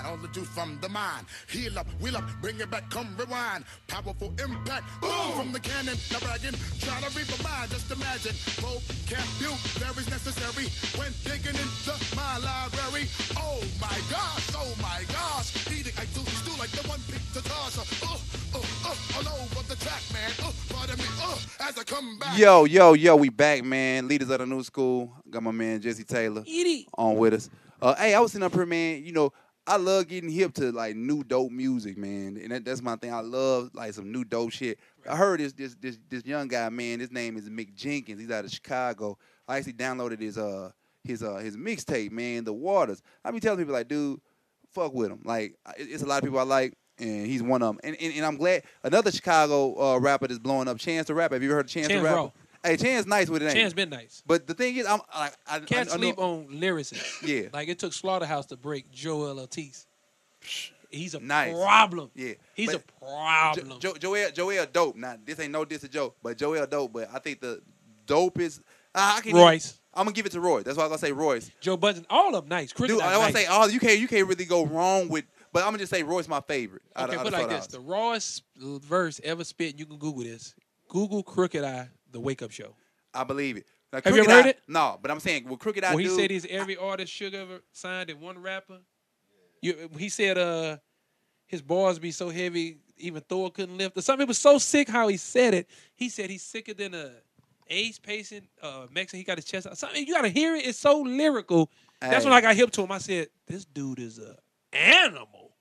all the juice from the mind. Heal up, wheel up, bring it back, come rewind. Powerful impact, boom from the cannon. Now bragging, try to reap a mind, just imagine. Vocabulary is necessary when digging into my library. Oh my gosh, oh my gosh. Eating, I do stew like the one picked to toss. Uh, uh, uh, all over the track, man. Uh, pardon me, uh, as I come back. Yo, yo, yo, we back, man. Leaders of the new school. Got my man Jesse Taylor Edie. on with us. Uh, hey, I was sitting up here, man. You know, I love getting hip to like new dope music, man, and that, that's my thing. I love like some new dope shit. I heard this this this this young guy, man. His name is Mick Jenkins. He's out of Chicago. I actually downloaded his uh his uh his mixtape, man, The Waters. I be telling people like, dude, fuck with him. Like, it- it's a lot of people I like, and he's one of them. And and, and I'm glad another Chicago uh, rapper that's blowing up, Chance the Rapper. Have you heard of Chance, Chance the Rapper? Raw. Hey, Chance nice with it, ain't Chance he? been nice. But the thing is, I'm like, I, Can't I, I sleep know, on lyricists. Yeah. Like it took Slaughterhouse to break Joel Ortiz. He's a Nice. problem. Yeah, He's but a problem. Jo- Jo- Joel, Joel dope. Now this ain't no diss a joke, but Joel dope. But I think the dopest. Uh, I can Royce. I'm gonna give it to Royce. That's why I'm gonna say Royce. Joe Budden. All of them nice. Crooked Dude, Eye I want to nice. say all you can't you can't really go wrong with. But I'm gonna just say Royce my favorite. out Okay, of- out put of like Slaughterhouse. this: the rawest verse ever spit. You can Google this. Google Crooked Eye, the Wake Up Show. I believe it. Now, Have you Crooked ever heard Eye- it? No, but I'm saying with Crooked Eye, Well, he dude, said he's every artist Sugar ever signed and one rapper. You, he said uh his bars be so heavy even Thor couldn't lift. Or something. It was so sick how he said it. He said he's sicker than a AIDS patient, uh, Mexican. He got his chest out. Something you gotta hear it. It's so lyrical. That's Hey. when I got hip to him. I said, "This dude is a animal."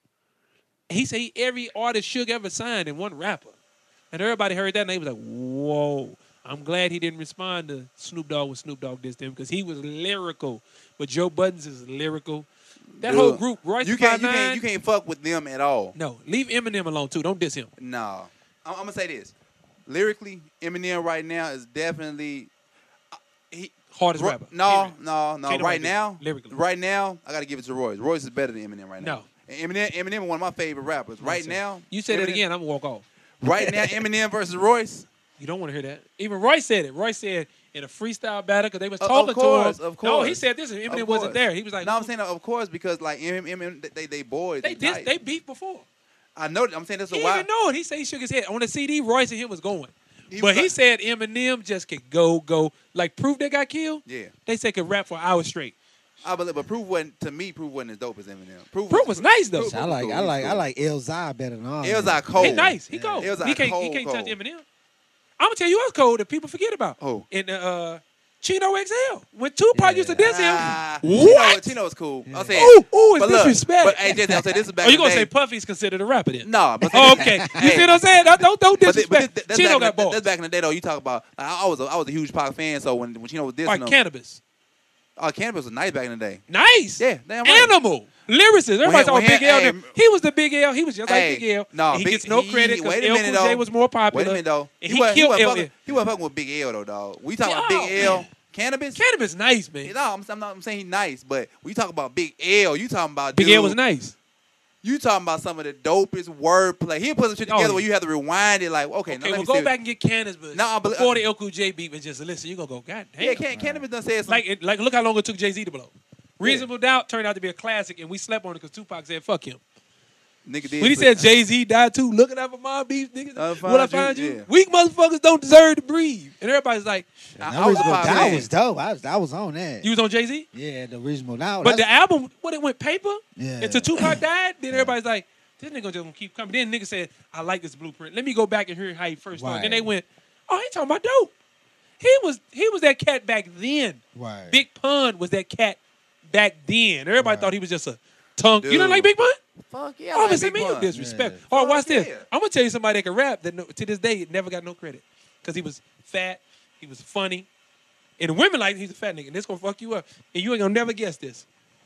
He said he, every artist Sugar ever signed and one rapper, and everybody heard that and they was like, "Whoa." I'm glad he didn't respond to Snoop Dogg when Snoop Dogg dissed him because he was lyrical. But Joe Buttons is lyrical. That dude, whole group, Royce you the can't, you five can't nine. you can't fuck with them at all. No, leave Eminem alone too. Don't diss him. No, I'm, I'm gonna say this. Lyrically, Eminem right now is definitely uh, he. Hardest Ro- rapper. No, period. no, no. Can't Right nobody now, do it, lyrically. right now, I gotta give it to Royce. Royce is better than Eminem right now. No. And Eminem, Eminem is one of my favorite rappers. Right Listen, now, you said it Eminem- again. I'm gonna walk off. Right now, Eminem versus Royce. You don't want to hear that. Even Royce said it. Royce said in a freestyle battle because they was Of- talking of course, to him. of No, course. he said this. and Of Eminem course. wasn't there. He was like, no, I'm saying of course because like Eminem, they they boys. they They, dis- tight. they beefed before. I know. I'm saying that's He a didn't why. even know it. He said he shook his head on the C D. Royce and him was going, He but was he like- said Eminem just could go go like Proof that got killed. Yeah, They said could rap for hours straight. I believe, but Proof wasn't to me. Proof wasn't as dope as Eminem. Proof, Proof was nice though. Proof I was like cool. I He was like I cool. like Elzai better than all. Elzai that. cold. He nice. He Yeah. cold. It was he like can't. he cold, can't touch cold. Eminem. I'm gonna tell you what's cold that people forget about. Who? In uh, Chino X L when Tupac Yeah. used to diss him. Ah, What? Tino, Tino was cool. I'm saying. Ooh, ooh, it's but look, disrespect. But hey, Jesse, I'll say this is back. Oh, you in gonna the say day. Puffy's considered a rapper then? No, but Oh, okay. You Hey. see what I'm saying? Don't don't, don't But, thi- but disrespect. this, that's, Chino back got in, the- balls. that's back in the day though. You talk about like, I was a, I was a huge Pac fan, so when when Chino was dissing Like him, Cannabis. oh, Cannabis was nice back in the day. Nice. Yeah, damn right. Animal. Lyricist. Everybody's When on he- Big when L. he- there. He was the Big L. He was just like Hey, Big L. no, And he Big- gets no he- credit because wait a L minute, Cool J though. was more popular. Wait a minute though. And he, he wasn't, he, killed wasn't L. fucking, he wasn't fucking with Big L though, dog. We talking about Yo. Big L, Cannabis. Cannabis nice, man. No, I'm, I'm not. I'm saying he's nice, but when you talk about Big L, you talking about Big dude, L was nice. You talking about some of the dopest wordplay. He'll put some shit Oh, together yeah. where you have to rewind it. Like, okay, Okay, now let well, me go see. back and get Cannabis. Nah, but- before the L Cool J beat and just listen, you gonna go, God damn. Yeah, can, Cannabis done said something. Like, it, like, look how long it took Jay Z to blow. Reasonable Doubt turned out to be a classic, and we slept on it because Tupac said, "Fuck him." Nigga did When he say- said Jay Z died too, looking out for my beef, niggas. I Will I find find you? you? Yeah. Weak motherfuckers don't deserve to breathe. And everybody's like, I- That I was was, a Pac that fan. was dope. I was I was on that. "You was on Jay Z." Yeah, the original. Now, But the that's- album, what it went paper, Yeah. until Tupac died, then everybody's like, this nigga just gonna keep coming. Then nigga said, I like this blueprint. Let me go back and hear how he first started. Then they Right. went, oh, he talking about dope. He was he was that cat back then. Right. Big Pun was that cat back then. Everybody Right. thought he was just a tongue. You don't Dude. like Big Pun? Fuck yeah. Oh, like listen, Big me, you Pun. disrespect. Yeah. Oh, watch Fuck this. yeah. I'm gonna tell you somebody that can rap that no, to this day never got no credit because he was fat, he was funny, and the women like he's a fat nigga. And this gonna fuck you up, and you ain't gonna never guess this.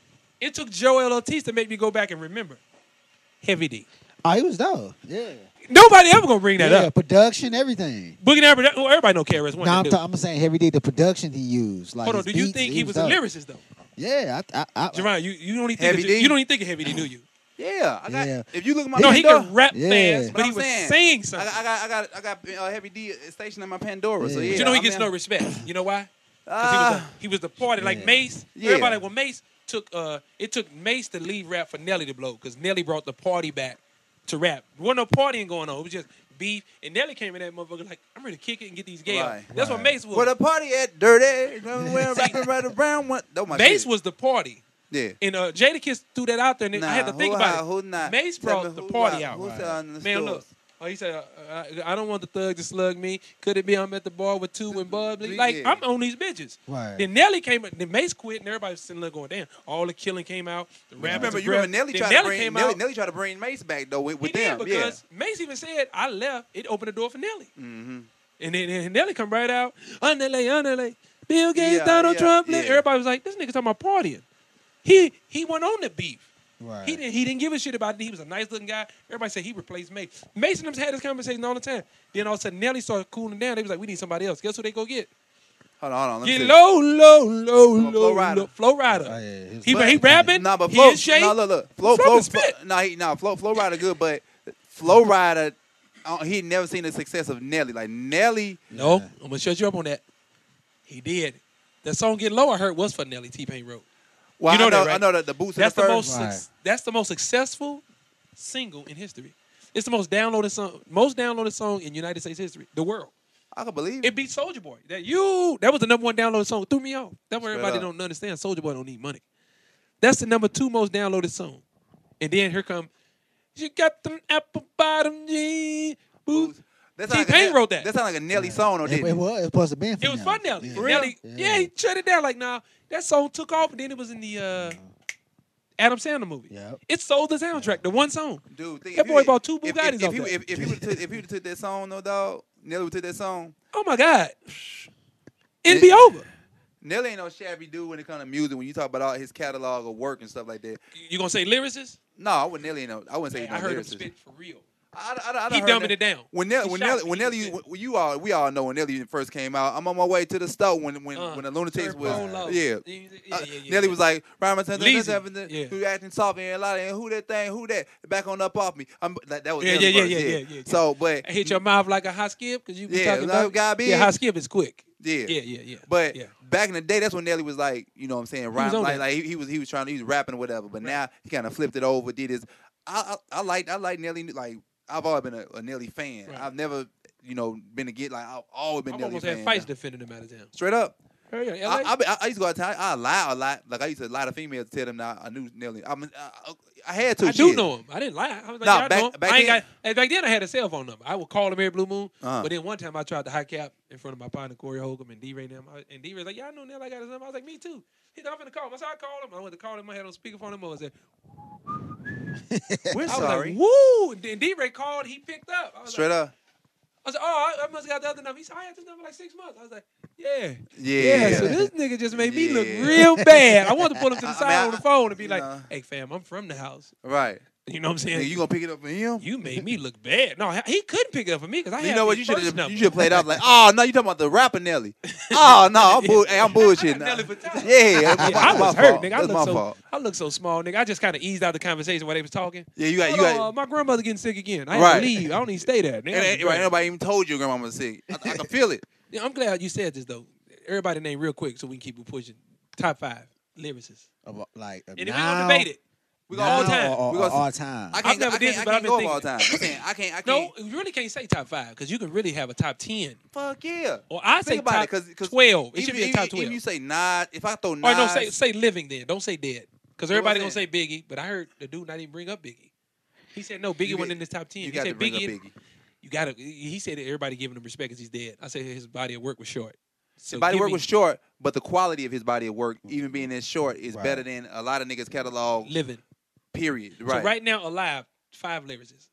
It took Joel Ortiz to make me go back and remember Heavy D. Oh, he was dope. Yeah. Nobody ever gonna bring that yeah, up. production, everything. Boogie Down Produ- well, everybody know K R S One. No, I'm, dude. ta- I'm saying Heavy D, the production he used. Like Hold on, his do you beats, think he was a dope. lyricist though? Yeah, I, I, I, Jerron, you, you don't even Heavy think of, D? you don't even think of Heavy D, do you? Yeah, I got. Yeah. If you look at my No, he Pandora, could rap Yeah. fast, but But he I'm was saying, saying I something. got, I got, I got, I got uh, Heavy D station in my Pandora. So Yeah. yeah, But you know he I gets mean, no respect. You know why? Because Ah, he was the, he was the party like Yeah. Mace. Yeah. Everybody like, well, Mace, took uh it took Mace to leave rap for Nelly to blow because Nelly brought the party back to rap. There wasn't no partying going on. It was just beef. And Nelly came in that motherfucker like, I'm ready to kick it and get these gals. Right, That's right. what Mace was. Where the party at? Dirty. We're rapping right around one. That was my Mace shit. was the party. Yeah. And uh, Jadakiss threw that out there, and Nah, I had to think who about out, it. who not? Mace Tell brought me the who party out, out. who's out in the Man, stores? look. Oh, he said, uh, I, I don't want the thug to slug me. Could it be I'm at the bar with two and bubbly? Like, Yeah. I'm on these bitches. Right. Then Nelly came, then Mace quit, and everybody was sitting there going, damn, all the killing came out. The You rap remember, was you remember Nelly then tried Nelly to bring came Nelly, out. Nelly tried to bring Mace back though with, with he them. did because Mace even said, I left. It opened the door for Nelly. Mm-hmm. And then and Nelly come right out, underlay, underlay. Bill Gates, Yeah, Donald yeah, Trump. yeah. Everybody was like, this nigga talking about partying. He he went on the beef. Right. He didn't he didn't give a shit about it. He was a nice looking guy. Everybody said he replaced Mace. Mace and them had this conversation all the time. Then all of a sudden Nelly started cooling down. They was like, we need somebody else. Guess who they go get? Hold on, hold on. Let me Get see. low, low, low, Flo low, Rida. low. Flo Rida. Oh, yeah, his- He But- he rapping. Nah, but he Flo, in shape. no, look, look, Flo, Flo Flo, can Flo, spit. nah, he, nah, Flo, Flo Rida good, but Flo Rida, uh, he had never seen the success of Nelly. Like Nelly, No, I'm gonna shut you up on that. He did. That song "Get Low" I heard was for Nelly. T-Pain wrote. well, You know I know, that, right? I know that the boots. That's in the, the, most. first. Right. suc- That's the most successful single in history. It's the most downloaded song, most downloaded song in United States history, the world. I can believe It it. beat Soldier Boy. That you. That was the number one downloaded song. Threw me off. That's why Straight everybody up. don't understand. Soldier Boy don't need money. That's the number two most downloaded song. And then here come, you got them apple bottom jeans. Boots. That sound like a T-Pain Ne- wrote that. That sound like a Nelly song, or It, didn't it it? was. It was supposed to be. It was fun Nelly. Yeah. For real? Nelly, yeah. he shut it down. Like, nah, that song took off, and then it was in the uh, Adam Sandler movie. Yep. It sold the soundtrack, the one song. Dude, think, That if boy you- bought two if- Bugattis If, if, off he, that. if, if he would have took, if he would have took that song, no dog, Nelly would took that song. Oh my God, it'd be over. Nelly ain't no shabby dude when it comes to music. When you talk about all his catalog of work and stuff like that. You gonna say lyricist? No, I wouldn't. Nelly ain't no. I wouldn't say Hey, he's I no heard him lyricist. spit for real. I, I, I, I He heard dumbing that- it down. When Nelly, He when shot Nelly, me. when He Nelly, spit. when you all, we all know when Nelly first came out. I'm on my way to the store when when Uh, when the Lunatics Turn was Polo. yeah. Yeah, Uh, yeah, yeah, Nelly yeah. was like, Rhyme Leezy. Yeah. who acting soft and a lot and who that thing, who that, back on up off me. I'm, that, that was Yeah, Nelly yeah, verse, yeah, yeah, yeah, yeah. So, but I hit your mouth like a hot skip because you be Yeah, talking like about God be- Yeah, hot skip is quick. yeah, Yeah, yeah, yeah. But yeah. back in the day, that's when Nelly was like, you know what I'm saying, was rhyme, on like, that. like he, he was he was trying to he was rapping or whatever. But now he kind of flipped it over, did his. I I, I like I like Nelly. Like I've always been a, a Nelly fan. Right. I've never you know been to get like I've always been I've Nelly almost fan. had fights defending him out of town. Straight up. Hurry up, L I, A? I, be- I, I used to go out of town. I lie a lot. Like I used to lie to females to tell them that I knew Nelly. I, mean, I, I had to. I do shit. know him. I didn't lie. I was like, Nah, yeah, I back- know him. back I ain't then- got, and back then I had a cell phone number. I would call him every blue moon. Uh-huh. But then one time I tried to high cap in front of my partner Corey Holcomb and D-Ray and them. I- And D-Ray was like, yeah, I know Nelly. I got his number. I was like, me too. He thought I'm finna call him. I said, I called him. I went to call him. I had on speakerphone him. I said, We're I was sorry. like, woo. And then D-Ray called. He picked up. I was Straight like, up. I said, oh, I, I must have got the other number. He said, I had this number like six months. I was like, yeah. Yeah. Yeah, so this nigga just made me look Yeah. real bad. I wanted to pull him to the I- I side mean, on the I- phone and be you like, know. hey, fam, I'm from the house. Right. You know what I'm saying? Nigga, you gonna pick it up for him? You made me look bad. No, he couldn't pick it up for me because I You had know what? his You should first have number. you should have played out like, oh no, you talking about the rapper Nelly? Oh no, I'm bull, hey, I'm bullshitting. Nelly Furtado. Yeah, that's my, Yeah, I that's my was hurt, fault. nigga. I That's look my so fault. I look so small, nigga. I just kind of eased out the conversation while they was talking. Yeah, you got you Hold on, got. uh, my grandmother getting sick again. I had Right. to leave. I don't even stay there. Nigga. And, I'm and, great. right, nobody even told you your grandma was sick. I, I can feel it. Yeah, I'm glad you said this though. Everybody name real quick so we can keep it pushing. Top five lyricists. About, like And then we now, gonna debate it. We now all time. Or, or, We or gonna- all time. I can't, never I did can't, this, I but can't I've been go of all time. thinking I can't. I can't. I can't. No, you really can't say top five because you can really have a top ten. Fuck yeah. Or I say Think about top it, cause, cause twelve. It even, should be a even- top twelve. If you say Nas, if I throw Or Nas, no, say say living then. Don't say dead. Because What everybody I'm gonna say Biggie, but I heard the dude not even bring up Biggie. He said no, Biggie You wasn't get- in this top ten. you He got said to bring up Biggie. Biggie. You gotta. He said that everybody giving him respect because he's dead. I said his body of work was short. So His body give work me was short, but the quality of his body of work, even being this short, is Right. better than a lot of niggas' catalog. living. Period. Right. So right now, alive, five lyricists.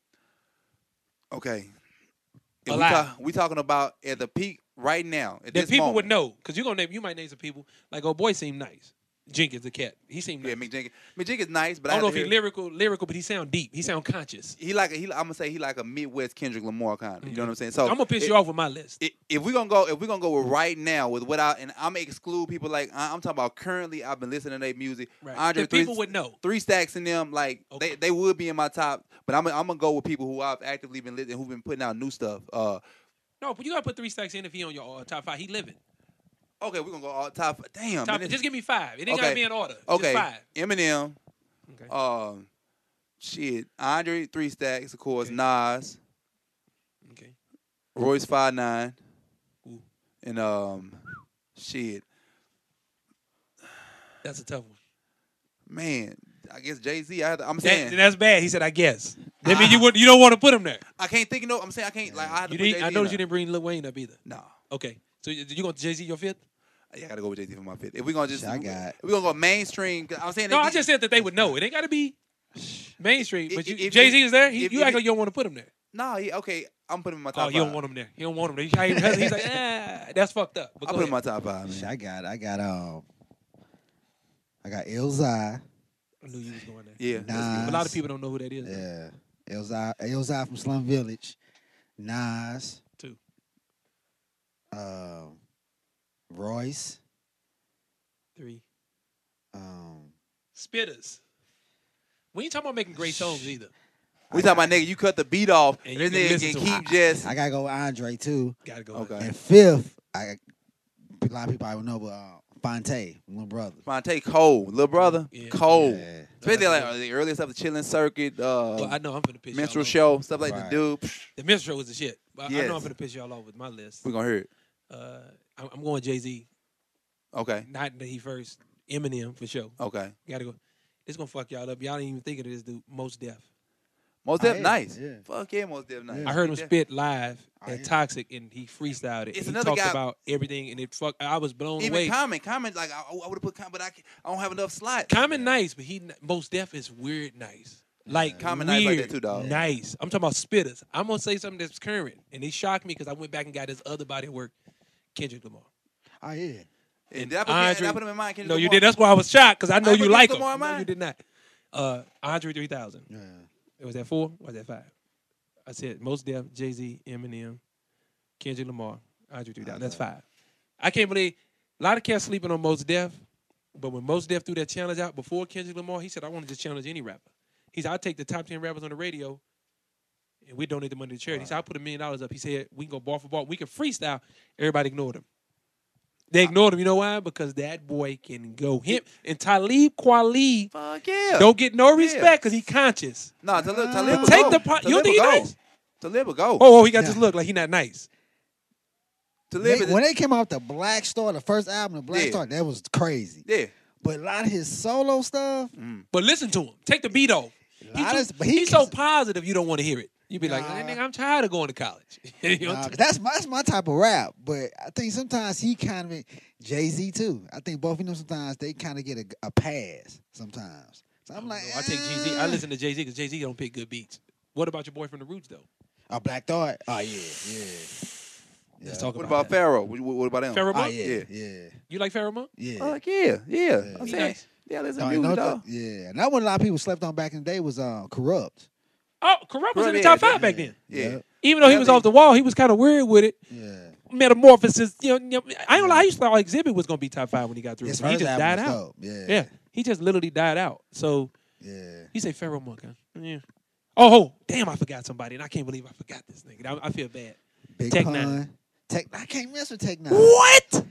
Okay. If we, Alive. talk, we talking about at the peak right now. At That this people moment. would know because you gonna name. You might name some people like oh boy seemed nice. Jenkins the cat. He seemed Yeah, nice. Mick Jenkins. Mick Jenkins nice, but I I, don't know have if to he hear- lyrical, lyrical, but he sound deep. He sound conscious. He like a, he. I'm gonna say he like a Midwest Kendrick Lamar kind of. You know what I'm saying? So I'm gonna piss it- you off with my list. i- If we're gonna go, if we're gonna go with right now with without, and I'm gonna exclude people like I- I'm talking about currently. I've been listening to their music. Right. Andre The three, people would know. Three Stacks in them, like Okay. they, they would be in my top. But I'm I'm gonna go with people who I've actively been listening, who've been putting out new stuff. Uh, No, but you gotta put three stacks in if he on your uh, top five. He living. Okay, we're gonna go all top. Damn. Top, man, just give me five. It ain't Okay. gotta be in order. okay. Just five. Eminem. Okay. Um, shit. Andre Three Stacks, of course. Okay. Nas. Okay. Royce Five Nine. Ooh. And um, shit. That's a tough one. Man, I guess Jay Z. I'm That, saying that's bad. He said, I guess. That means you would you don't want to put him there. I can't think of no. I'm saying I can't. Like I had to You put didn't, Jay-Z I in noticed there. you didn't bring Lil Wayne up either. No. Okay. So you, you going to Jay-Z your fifth? Yeah, I gotta go with Jay Z for my fifth. If we're gonna just, Shit, I got- if we're gonna go mainstream. 'Cause I'm saying No, they- I just said that they would know. It ain't got to be mainstream. But If- you, if- Jay-Z is there. He, if- you if- act like you don't want to put him there. Nah, he, okay. I'm putting him in my top Oh, you don't five. want him there. You don't want him there. He- He's like, ah, that's fucked up. But I go put him in ahead. my top five, Shit, man. I got, I got, um, I got Elzai. I knew you was going there. Yeah. that's Nah. good. A lot of people don't know who that is. Yeah, Elzai, Elzai from Slum Village. Nas. Two. Um, Royce. Three. Um, Spitters. We ain't talking about making great songs either. We talking about nigga. You cut the beat off, And and, you then can nigga listen can to keep just. I gotta go with Andre too. Gotta go. Okay. And fifth, I a lot of people I would know, but uh, Fonte, my brother. Fonte Cole, little brother, Yeah. Cole. Yeah. Especially That's like the earlier stuff, the chilling circuit, uh, Well, I know I'm finna piss minstrel y'all off. show, stuff like Right. the dude. The minstrel was the shit. But I Yes. know I'm finna piss y'all off with my list. We gonna hear it. Uh, I'm I'm going Jay-Z. Okay, Not that he first. Eminem for sure. okay. Gotta go. It's gonna fuck y'all up. Y'all ain't even think of this dude. Most Def. Most Oh, Def yeah, nice. yeah. Fuck yeah, Most Def nice. Yeah. I heard him Def- spit live Oh, at yeah. Toxic, and he freestyled it. It's he another talked guy- about everything, and it fuck. I was blown Even away. comment, comment like I, I would have put comment, but I, can, I don't have enough slots. Common nice, but he Most Def is weird nice. Like Common weird, nice like that too, dog. Nice. I'm talking about spitters. I'm gonna say something that's current, and it shocked me because I went back and got his other body of work, Kendrick Lamar. Oh yeah. And did I put, did I put him in mind? Kendrick No, you Lamar? did. That's why I was shocked because I know I you put like Kendrick him. Lamar in No, mine? you did not. Uh, Andre three thousand. Yeah. Was that four? Was that five? I said Most Def, Jay Z, Eminem, Kendrick Lamar, Andre three thousand. That's five. I can't believe a lot of cats sleeping on Most Def, but when Most Def threw that challenge out before Kendrick Lamar, he said, "I want to just challenge any rapper." He said, "I'll take the top ten rappers on the radio, and we donate the money to charity." He said, "I'll put a million dollars up." He said, "We can go bar for bar. We can freestyle." Everybody ignored him. They ignored him. You know why? Because that boy can go. Him and Talib Kweli Fuck yeah. don't get no respect because he conscious. Nah, Talib, Talib will Take go. the part. You don't Talib think he will go. nice? Talib will go. Oh, oh, he got Yeah. this look like he not nice. Talib They- is, when they came out with the Black Star, the first album, the Black Yeah. Star, that was crazy. yeah. But a lot of his solo stuff, But listen to him. Take the beat off. a He lot too- of, but he he's so can- positive you don't want to hear it. You be like, Nah. "Hey, nigga, I'm tired of going to college." You know, Nah, 'cause that's my that's my type of rap. But I think sometimes he kind of Jay Z too. I think both of them sometimes they kind of get a, a pass sometimes. So I'm like, No, I take Jay Z. I eh. listen to Jay Z because Jay Z don't pick good beats. What about your boy from the Roots though? Oh, Black Thought. Oh yeah, yeah. Let's Yeah. talk What about, about that. Pharaoh? What, what about him? Pharaoh Oh Monk? yeah, Yeah. yeah, You like Pharaoh Monk? yeah. Fuck yeah, yeah. I'm He saying, nice. yeah, listen No, to you know music, that- dog. yeah. And that one a lot of people slept on back in the day was uh, Corrupt. Oh, Corrupt was in the Yeah, top yeah, five back then. Yeah. Even though he Yeah, was they- off the wall, he was kind of weird with it. Yeah. Metamorphosis. You know, you know, I ain't gonna lie. I used to thought Exhibit was gonna be top five when he got through. His But he first just album died was out. dope. Yeah. Yeah, he just literally died out. So Yeah. he say Pharaoh Monk. Huh? Yeah. Oh, oh, damn! I forgot somebody, and I can't believe I forgot this nigga. I, I feel bad. Big Tech Pun. Nine. Tech. I can't mess with Tech Nine. What?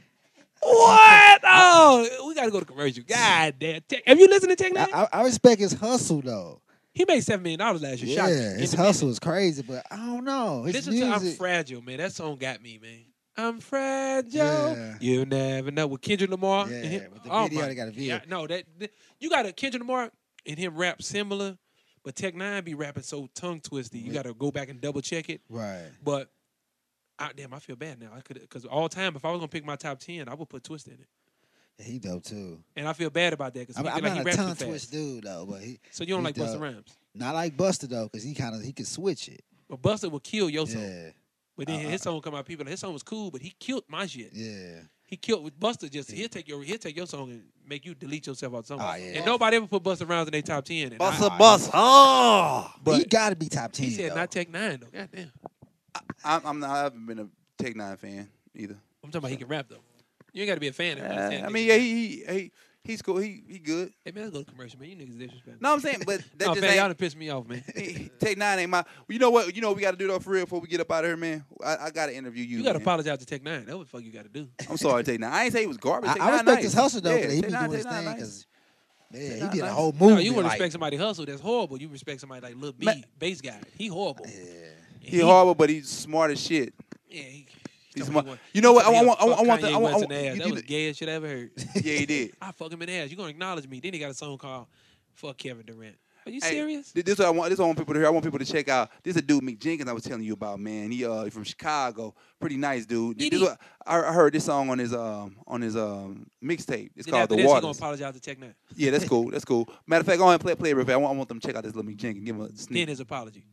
What? Oh, we gotta go to commercial. God damn. Tech, have you listened to Tech Nine? I, I, I respect his hustle though. He made seven million dollars last year. Yeah, Shocked me. his Independent. hustle is crazy, but I don't know. His Listen to I'm music. Fragile, man. That song got me, man. I'm fragile. Yeah. You never know. With Kendrick Lamar. Yeah, and him. with the Oh, video, my- they got a video. Yeah, no, that, that you got a Kendrick Lamar and him rap similar, but Tech Nine be rapping so tongue twisty. You got to go back and double check it. Right. But I, damn, I feel bad now. I could because all time, if I was gonna pick my top ten, I would put Twist in it, Yeah, he dope too. and I feel bad about that because I'm, he I'm feel like not he a raps tongue too twist fast. dude though, but he So you don't he like Busta dope. Rhymes, not like Busta though, because he kind of he can switch it. but Busta will kill your song. Yeah, But then Uh, his song come out, people his song was cool, but he killed my shit. yeah. He killed with Busta. Just he'll take your he'll take your song and make you delete yourself out somewhere. Oh, yeah. And nobody ever put Busta Rhymes in their top ten. And Busta I, Bus. Oh. But he got to be top ten. he said though. not Tech Nine though. Goddamn. I'm, I'm not. I haven't been a Tech Nine fan either. I'm talking about he can rap though. You ain't got to be a fan. Of him. I'm Uh, saying I he mean, can yeah, he, he he He's cool. He he good. Hey man, let's go to commercial, man. You niggas disrespectful. No, I'm saying, but that No, just man, y'all ain't. done pissed me off, man. Tech Nine ain't my. You know what? You know what we got to do though for real before we get up out of here, man. I, I got to interview you. You got to man. apologize to Tech Nine. That's what the fuck you got to do. I'm sorry, Tech Nine. I ain't say he was garbage. I, Tech I Nine respect nice. his hustle though, Yeah, because he Tech be Nine- doing his Tech Nine thing. nice. Because yeah, Tech he Nine did a nice. whole No, movie. you wouldn't like, respect somebody hustle. That's horrible. You respect somebody like Lil B, Man. bass guy. He horrible. Yeah. He horrible, but he's smart as shit. Yeah, he, He's told me smart. he want- You know he what? told I me want. I he'll want. I want. fuck the- Kanye I want. West I in the ass. want- That you was did- the gayest shit I ever heard. Yeah, he did. I fuck him in the ass. You gonna acknowledge me? Then he got a song called "Fuck Kevin Durant." Are you Hey, serious? This is what I want. This is what I want people to hear. I want people to check out. This is a dude, Mick Jenkins, I was telling you about, man. He uh from Chicago. Pretty nice dude. This is what, I I heard this song on his um on his um mixtape. It's Then called after The this, he gonna Waters. apologize to Tech Nine. Yeah, that's cool. That's cool. Matter of fact, go ahead and play play it real fast. I want, I want them to check out this little Mick Jenkins. Give him a Then sneak. his apology.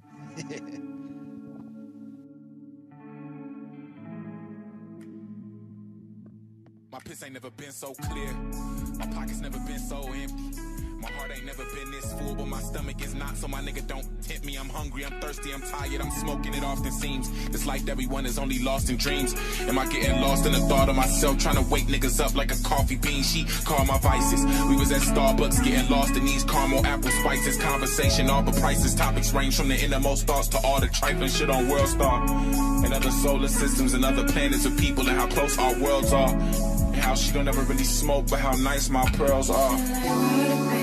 My piss ain't never been so clear. My pockets never been so empty. My heart ain't never been this full, but my stomach is not, so my nigga don't tempt me. I'm hungry, I'm thirsty, I'm tired, I'm smoking, it often seems. This life everyone is only lost in dreams. Am I getting lost in the thought of myself, trying to wake niggas up like a coffee bean? She called my vices. We was at Starbucks getting lost in these caramel apple spices. Conversation, all the prices, topics range from the innermost thoughts to all the trifling shit on Worldstar. And other solar systems and other planets of people and how close our worlds are. And how she don't ever really smoke, but how nice my pearls are.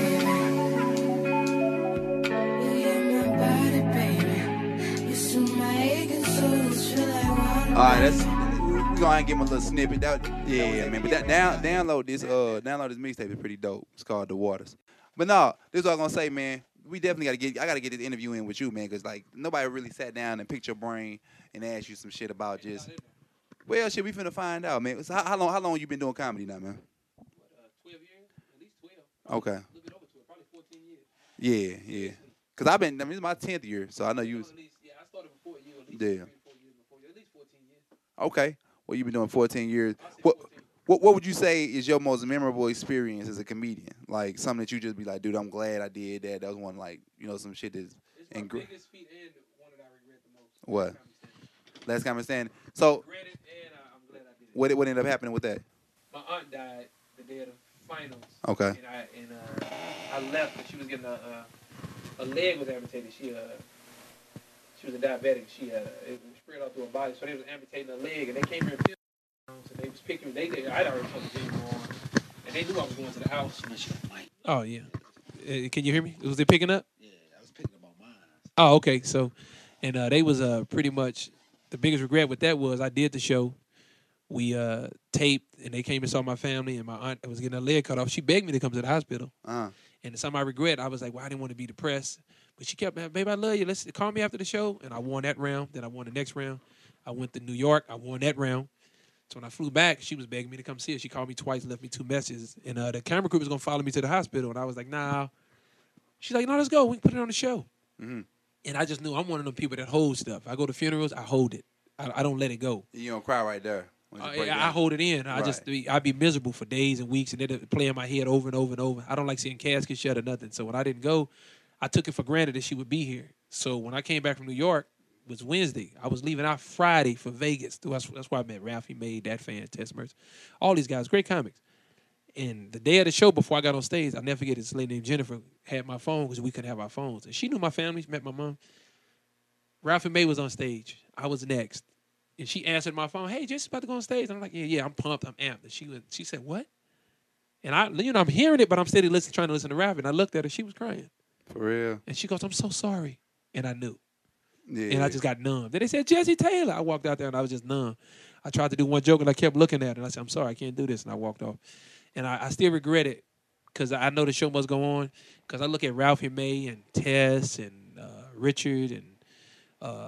All right, that's we gonna give him a little snippet. That, yeah, man. But that down download this uh download this mixtape is pretty dope. It's called The Waters. But no, this is what I'm gonna say, man. We definitely gotta get. I gotta get this interview in with you, man, because like nobody really sat down and picked your brain and asked you some shit about just. Well, shit, we finna find out, man. So how, how long? How long you been doing comedy now, man? twelve years, at least twelve. Okay. A little bit over twelve, probably fourteen years. Yeah, yeah. Cause I've been. I mean, it's my tenth year, so I know you was. At least, yeah, I started before you. At least Yeah. three or four years before you. At least fourteen years. Okay. Well, you've been doing fourteen years. I'll say What? fourteen. What What would you say is your most memorable experience as a comedian? Like something that you just be like, dude, I'm glad I did that. That was one like, you know, some shit that's. It's my and gr- biggest feat and the one that I regret the most. What? Last time we stand. Last time I stand. So Regret it, and I, I'm glad I did it. what what ended up happening with that? My aunt died the day of the finals. Okay. And I and uh, I left, but she was getting a uh, a leg was amputated. She uh she was a diabetic. She uh it was spread out through her body, so they was amputating her leg, and they came here and filmed. So they was picking me. They, they I'd already told the video on, and they knew I was going to the house. Oh yeah. Uh, can you hear me? Was it picking up? Yeah, I was picking up on mine. Oh, okay. So, and uh, they was uh pretty much the biggest regret with that was I did the show. We uh taped, and they came and saw my family, and my aunt was getting her leg cut off. She begged me to come to the hospital, Uh. and something I regret. I was like, well, I didn't want to be depressed, but she kept, baby, I love you. Let's call me after the show, and I won that round. Then I won the next round. I went to New York. I won that round. So when I flew back, she was begging me to come see her. She called me twice, left me two messages, and uh, the camera crew was gonna follow me to the hospital, and I was like, nah. She's like, no, let's go. We can put it on the show. Mm-hmm. And I just knew I'm one of them people that hold stuff. I go to funerals, I hold it. I, I don't let it go. You don't cry right there. when you Uh, break yeah, I down. hold it in. I Right. just be, I'd be miserable for days and weeks, and it'd play in my head over and over and over. I don't like seeing caskets shut or nothing. So when I didn't go, I took it for granted that she would be here. So when I came back from New York, it was Wednesday. I was leaving out Friday for Vegas. That's, that's why I met Ralphie May, that fan, Tess Mertz, all these guys, great comics. And the day of the show, before I got on stage, I'll never forget this lady named Jennifer had my phone because we couldn't have our phones. And she knew my family. She met my mom. Ralphie May was on stage. I was next. And she answered my phone, hey, Jess about to go on stage. And I'm like, yeah, yeah, I'm pumped. I'm amped. And she was, she said, what? And I, you know, I'm hearing it, but I'm steady listening, trying to listen to Ralphie. And I looked at her. She was crying. For real. And she goes, I'm so sorry. And I knew. Yeah. And I just got numb. Then they said, Jesse Taylor. I walked out there, and I was just numb. I tried to do one joke, and I kept looking at it. And I said, I'm sorry, I can't do this. And I walked off. And I, I still regret it because I know the show must go on. Because I look at Ralphie May and Tess and uh, Richard and uh,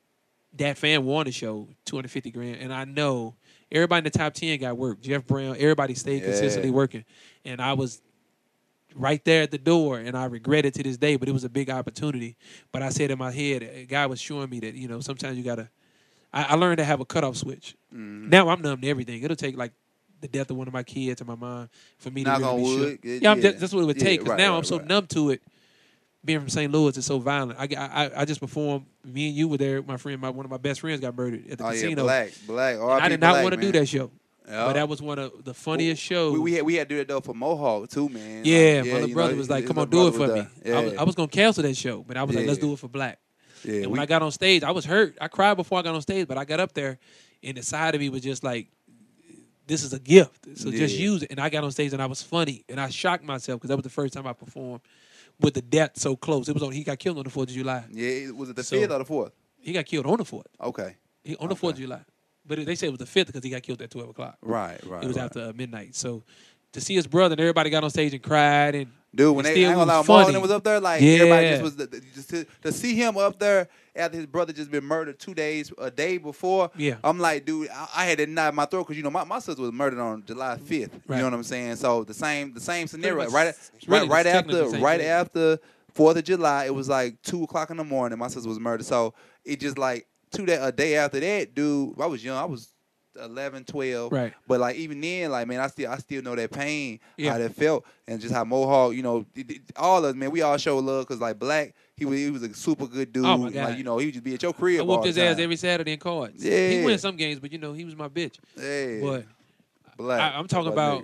that fan won the show, two hundred fifty grand. And I know everybody in the top ten got work. Jeff Brown, everybody stayed Yeah. consistently working. And I was right there at the door, and I regret it to this day, but it was a big opportunity. But I said in my head, God was showing me that, you know, sometimes you got to, I, I learned to have a cutoff switch. Mhm. Now I'm numb to everything. It'll take like the death of one of my kids or my mom for me Knock to really on be wood. shook. It- Yeah, I'm yeah. just, that's what it would Yeah, take. Because right, now right, I'm so right. numb to it. Being from Saint Louis, it's so violent. I, I, I just performed. Me and you were there. My friend, my one of my best friends, got murdered at the Oh yeah, casino. black, black. And I did not want to do that show. Yeah. But that was one of the funniest shows. We, we had we had to do that though for Mohawk too, man. yeah, Like, my little you brother know, was like, his "Come on, little do it brother for me." was there. I was, Yeah. I was gonna cancel that show, but I was like, "Let's Yeah. do it for Black." Yeah, and when we- I got on stage, I was hurt. I cried before I got on stage, but I got up there, and the side of me was just like, "This is a gift, so just Yeah. use it." And I got on stage, and I was funny, and I shocked myself because that was the first time I performed with the death so close. It was on. He got killed on the Fourth of July. Yeah, it- was it the So- fifth or the fourth? He got killed on the fourth. Okay. He, on the Fourth of July, but they said it was the fifth because he got killed at twelve o'clock. Right, right. It was right. after uh, midnight. So to see his brother and everybody got on stage and cried and Dude, when and they still I ain't gonna lie, was Marlon funny. was up there, like everybody Yeah. just was the, the- just to, to see him up there after his brother just been murdered two days, a day before. Yeah. I'm like, dude, I, I had to knot in my throat because you know my, my sister was murdered on July fifth. You Right. know what I'm saying? So the same the same scenario, much- right? it's really Right, right technically after the same right thing. after Fourth of July, it was like two o'clock in the morning. My sister was murdered. So it just like two day a day after that, dude. I was young. I was eleven, twelve. Right. But like even then, like man, I still I still know that pain, Yeah. how that felt, and just how Mohawk, you know, it- it- all of us, man, we all show love because like Black, he was he was a super good dude. Oh, my God. Like you know, he would just be at your crib. I all whooped the his ass time. every Saturday in cards. Yeah. He win some games, but you know he was my bitch. Yeah. But Black. I, I'm talking Black about nigga.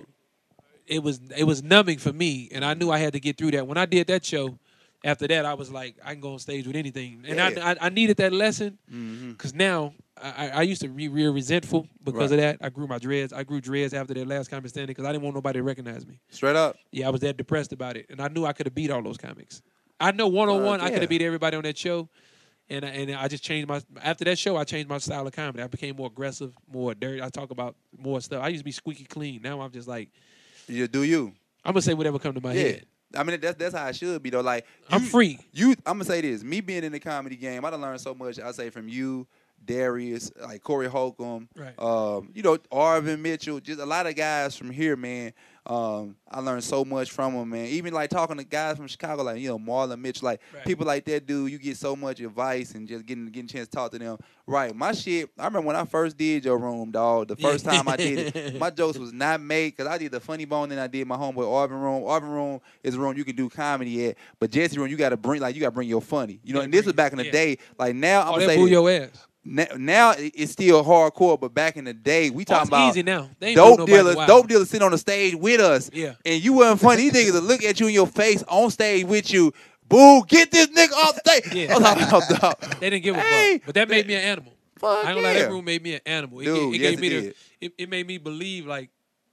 it was it was numbing for me, and I knew I had to get through that. When I did that show, after that I was like, I can go on stage with anything, and Yeah. I, I I needed that lesson Mhm. because now I, I used to be real resentful because Right. of that. I grew my dreads. I grew dreads after that last comic standing because I didn't want nobody to recognize me. Straight up. Yeah, I was that depressed about it, and I knew I could have beat all those comics. I know one on one, I yeah. could have beat everybody on that show, and I- and I just changed my. After that show, I changed my style of comedy. I became more aggressive, more dirty. I talk about more stuff. I used to be squeaky clean. Now I'm just like, You do you. I'm gonna say whatever come to my Yeah. head. I mean that's that's how it should be though. Like I'm you- free. You, I'm gonna say this: me being in the comedy game, I done learned so much. I say from you, Darius, like Corey Holcomb, Right. um, you know, Arvin Mitchell, just a lot of guys from here, man. Um, I learned so much from them, man. Even like talking to guys from Chicago, like you know, Marlon Mitchell, like Right. people like that, dude. You get so much advice and just getting getting a chance to talk to them. Right, my shit. I remember when I first did your room, dog. The first Yeah. time I did it, my jokes was not made because I did the Funny Bone, then I did my homeboy Arvin room. Arvin room is a room you can do comedy at, but Jesse room you got to bring like you got to bring your funny. You know, Yeah, and this bring was it, back in the yeah. day. Like now, I'm Oh, gonna that say boo this. your ass. Now, now it- it's still hardcore, but back in the day, we Oh, talking it's about easy now. They ain't boo dope nobody dealers. wild. Dope dealers sitting on the stage with us, Yeah. and you wasn't funny. These niggas would look at you in your face on stage with you. Boo! Get this nigga off stage. Yeah. I'm like, oh, dog. They didn't give a Hey, fuck, but that made me an animal. Fuck I ain't gonna lie, yeah. that room made me an animal. It, Dude, ga- it yes, gave me it the. did. It, it made me believe like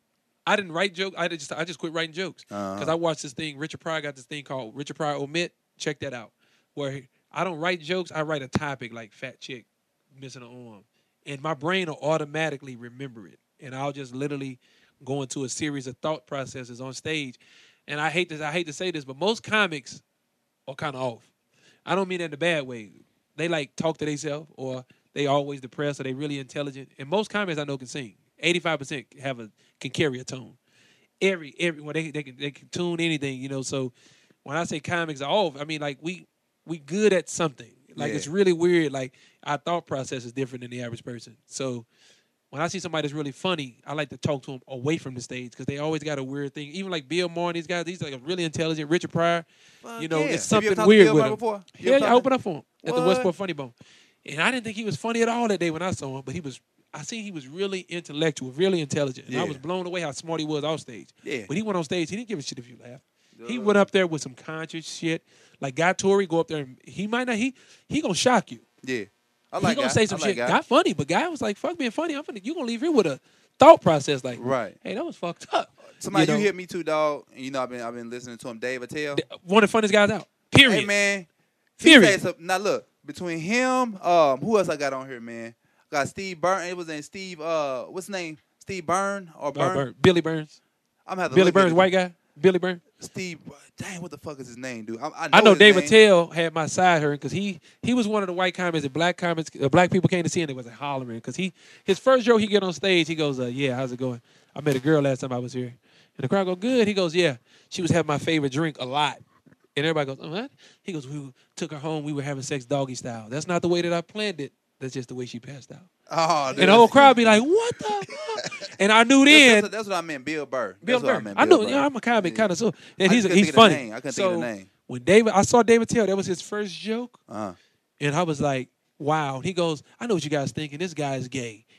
I didn't write jokes. I just I just quit writing jokes because Uh-huh. I watched this thing. Richard Pryor got this thing called Richard Pryor Omit. Check that out. Where I don't write jokes. I write a topic like fat chick missing an arm, and my brain will automatically remember it, and I'll just literally go into a series of thought processes on stage. And I hate this. I hate to say this, but most comics are kind of off. I don't mean that in a bad way. They like talk to themselves, or they always depressed, or they really intelligent. And most comics I know can sing. Eighty-five percent have a can carry a tone. Every every well, they they can they can tune anything, you know. So when I say comics are off, I mean like we we good at something. Like Yeah. it's really weird. Like our thought process is different than the average person. So when I see somebody that's really funny, I like to talk to them away from the stage because they always got a weird thing. Even like Bill Maher and these guys, these like really intelligent. Richard Pryor, Fuck you know, yeah. it's Have you something ever talked to weird Bill with Maher him. before? You Yeah, ever yeah, I talked opened up for him at the What? Westport Funny Bone, and I didn't think he was funny at all that day when I saw him. But he was. I seen he was really intellectual, really intelligent, and I Yeah. was blown away how smart he was off stage. Yeah. But he went on stage, he didn't give a shit if you laughed. He went up there with some conscious shit. Like Guy Torrey, go up there and he might not he he gonna shock you. Yeah. I He like gonna Guy. say some I like shit. Guy. Guy funny, but Guy was like, "Fuck being funny. I'm finna you gonna leave here with a thought process like, Right. hey, that was fucked up." Somebody you, know? hit me too, dog. And you know I've been I've been listening to him, Dave Attell. One of the funniest guys out. Period. Hey man. he Period. said something- Now look, between him, um, who else I got on here, man? I got Steve Byrne. It was in Steve. Uh, what's his name? Steve Byrne or Uh, Byrne? Burn- Billy Burns. I'm gonna have to Billy look at Burns, it. white guy. Billy Burns. Steve. Dang, what the fuck is his name, dude? I, I know, I know his Dave name. Attell had my side hurt because he he was one of the white comics that black comics uh, black people came to see and they was like hollering because he his first joke he get on stage he goes uh, yeah how's it going I met a girl last time I was here and the crowd go good he goes yeah she was having my favorite drink a lot and everybody goes oh, what he goes we took her home we were having sex doggy style that's not the way that I planned it that's just the way she passed out Oh, dude. and the whole crowd be like what the fuck? And I knew That's, then that's, that's what I meant, Bill Burr. Bill That's what Burr. I meant, I Bill know, Burr. yeah, I'm a comic Yeah. kind of so, I and he's couldn't he's think of the funny. name. I couldn't so think of the name. when David, I saw David Tell, that was his first joke, Uh-huh. and I was like, wow. And he goes, I know what you guys thinking. This guy is gay,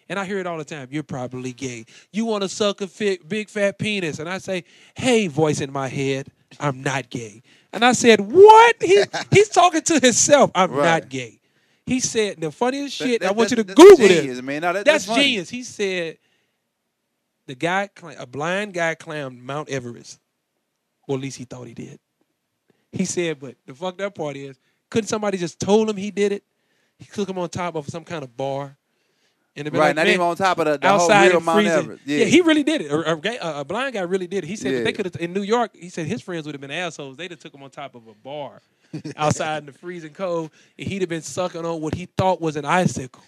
And I hear it all the time. You're probably gay. You want to suck a fit, big fat penis. And I say, hey, voice in my head, I'm not gay. And I said, what? He, he's talking to himself. I'm Right. not gay. He said, the funniest That- shit, that- I want you to that's- that's Google genius, this. man. No, that- that's that's funny. genius. He said, the guy, clim- a blind guy climbed Mount Everest. Or at least he thought he did. He said, but the fucked up part is, couldn't somebody just told him he did it? He took him on top of some kind of bar. And Right, like, not man, even on top of the, the whole outside real and Mount freezing. Everest. Yeah. Yeah, he really did it. A, a, gay- a blind guy really did it. He said that Yeah. they could have in New York. He said his friends would have been assholes. They'd have took him on top of a bar outside in the freezing cold, and he'd have been sucking on what he thought was an icicle.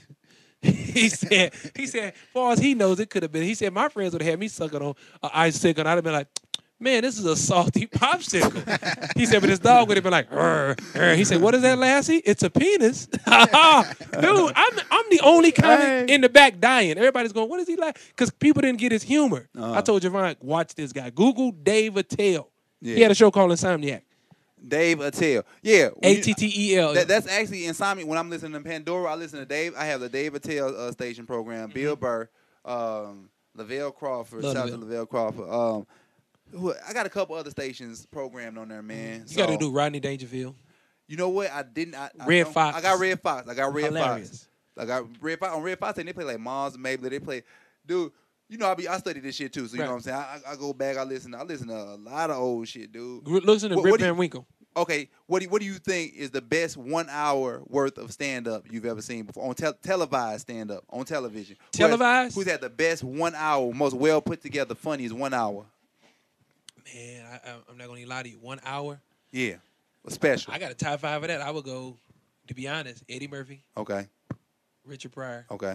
he said, he said, as far as he knows, it could have been. He said my friends would have had me sucking on an icicle, and I'd have been like, man, this is a salty popsicle. He said, but his dog would have been like, "Rrr, rrr." He said, what is that, Lassie? It's a penis. Dude, I'm, I'm the only comic in the back dying. Everybody's going, what is he like? Because people didn't get his humor. Uh-huh. I told Javon, watch this guy. Google Dave Attell. He Yeah. had a show called Insomniac. Dave Attell. Yeah. when A you- T T E L. That, that's actually Insomnia. When I'm listening to Pandora, I listen to Dave. I have the Dave Attell uh, station program. Bill Burr, um, Lavelle Crawford, Mm-hmm. Love shout out to Lavelle. Lavelle Crawford. Um, who, I got a couple other stations programmed on there, man. You got to So, do Rodney Dangerfield. You know what? I didn't. I, I Red don't- Fox. I got Red Fox. I got Red Hilarious. Fox. I got Red Fox on Red Fox. And they play like Moms and Maybelline. They play, dude. You know, I be I study this shit too. So you know Right. what I'm saying. I, I, I go back. I listen. I listen to a lot of old shit, dude. Gr- Listen to What- Rip what do you- Van Winkle. Okay, what do you, what do you think is the best one hour worth of stand up you've ever seen before on tel- televised stand up on television? Who has- Televised? Who's had the best one hour, most well put together, funniest one hour? Man, I, I- I'm not going to lie to you. One hour. Yeah, a special. I got a top five of that. I would go, to be honest, Eddie Murphy, Okay, Richard Pryor. okay.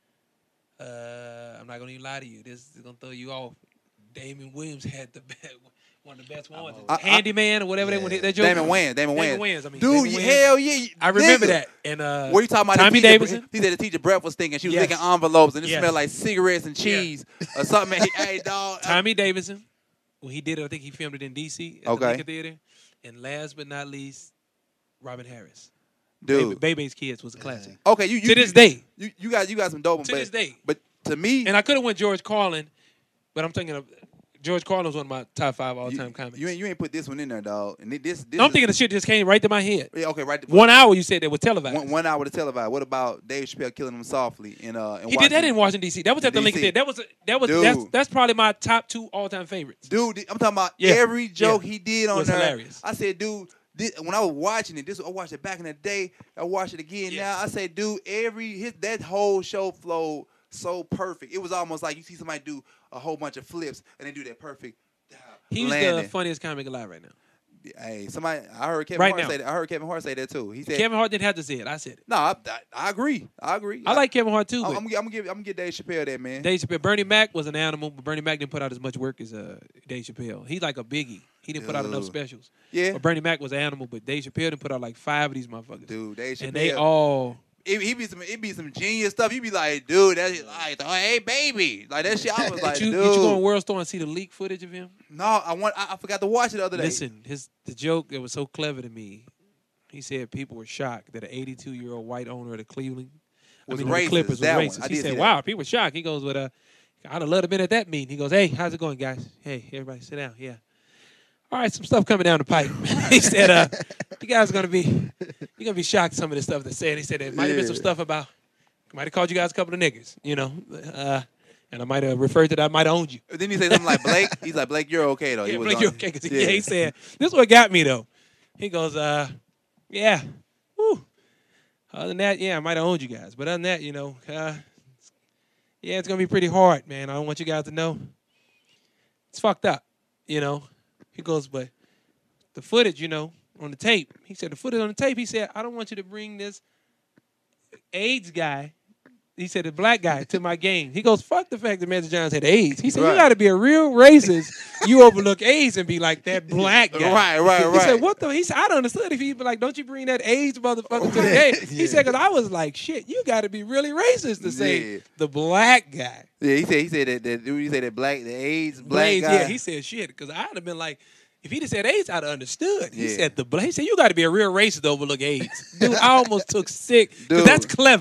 Uh, I'm not gonna even lie to you. This is gonna throw you off. Damon Williams had the best, one of the best ones. I- I- Handyman or whatever they want to hit that joke. Damon Wayans, Damon Damon Wayans. Wayans. I mean, Dude, Damon Wayans. hell yeah. I remember nigga. that. And uh, What are you talking about? Tommy the teacher, Davidson. He said the teacher breath was stinking. She was Yes. licking envelopes and it Yes. smelled like cigarettes and cheese or something. Hey, dog. I- Tommy Davidson. When he did it, I think he filmed it in D C at Okay. the Lincoln Theater. And last but not least, Robin Harris. dude. Baby, Baby's Kids was a classic. Okay, you, you To this you- day. You, you got you got some dope ones. To but, this day. But to me, And I could have went George Carlin, but I'm thinking of George Carlin was one of my top five all you, time comics. you ain't you ain't put this one in there, dog. And this this I'm is- thinking the shit just came right to my head. Yeah, okay, right. One hour you said that was televised. One, one hour to televise. What about Dave Chappelle killing him softly in uh? In He did that Washington? in Washington D C. That was at the D C. Lincoln Theater. That was that was Dude. that's that's probably my top two all time favorites. Dude, I'm talking about Yeah. every joke Yeah. he did on was there. hilarious. I said, dude, this, when I was watching it, this I watched it back in the day. I watched it again Yeah. now. I said, dude, every his that whole show flowed so perfect. It was almost like you see somebody do a whole bunch of flips and they do that perfect. uh, He's landing. the funniest comic alive right now. Hey, somebody, I heard Kevin Right Hart now. say that. I heard Kevin Hart say that too. He said, Kevin Hart didn't have to say it. I said it. "No, I, I, I agree. I agree. I like Kevin Hart too. I'm, But I'm, gonna- I'm gonna give. I'm gonna give Dave Chappelle that, man. Dave Chappelle, Bernie Mac was an animal, but Bernie Mac didn't put out as much work as uh, Dave Chappelle. He's like a biggie. He didn't put out enough Dude. specials. Yeah. But Bernie Mac was an animal, but Dave Chappelle didn't put out like five of these motherfuckers. Dude, Dave Chappelle. and they all. it, he be some it be some genius stuff. You be like, dude, that's like, oh, hey, baby, like that shit. I was like, did, you, dude, did you go on World Star and see the leak footage of him? no, I want. I, I forgot to watch it the other day. Listen, his the joke that was so clever to me. He said people were shocked that an eighty-two year old white owner of the Cleveland Was I mean, the racist, Clippers was that one. racist. I He did said, see that. "Wow, people were shocked." He goes, "With uh, I'd have loved to been at that meeting." He goes, "Hey, how's it going, guys? Hey, everybody, sit down. Yeah, all right, some stuff coming down the pipe." He said, "Uh, you guys are gonna be, you're gonna be shocked some of the stuff they said." He said there might have been some Yeah. stuff about, might have called you guys a couple of niggas, you know, uh, and I might have referred to that, I might have owned you. Then he said something like Blake. He's like, Blake, you're okay though. Yeah, He was Blake, on- you're okay. 'Cause he, yeah, he said, "This is what got me though." He goes, "Uh, yeah, whew. Other than that, yeah, I might have owned you guys, but other than that, you know, uh, yeah, it's gonna be pretty hard, man. I don't want you guys to know it's fucked up, you know." He goes, "But the footage, you know, on the tape." He said, "The footage on the tape." He said, "I don't want you to bring this AIDS guy." He said, "The black guy to my game." He goes, "Fuck the fact that Magic Johnson had AIDS." He said, Right. "You got to be a real racist. You overlook AIDS and be like that black guy." Right, right, He right. said, "What the?" He said, "I don't understand if he'd be like, don't you bring that AIDS motherfucker to the game?" He said, "Because I was like, shit, you got to be really racist to say Yeah. the black guy." Yeah, he said he said that, that he said that black the AIDS black Blades, guy. yeah, he said shit. Because I'd have been like, if he'd have said AIDS, I'd have understood. He Yeah. said the black. He said, "You got to be a real racist to overlook AIDS." Dude, I almost took sick. Because Dude. that's clever.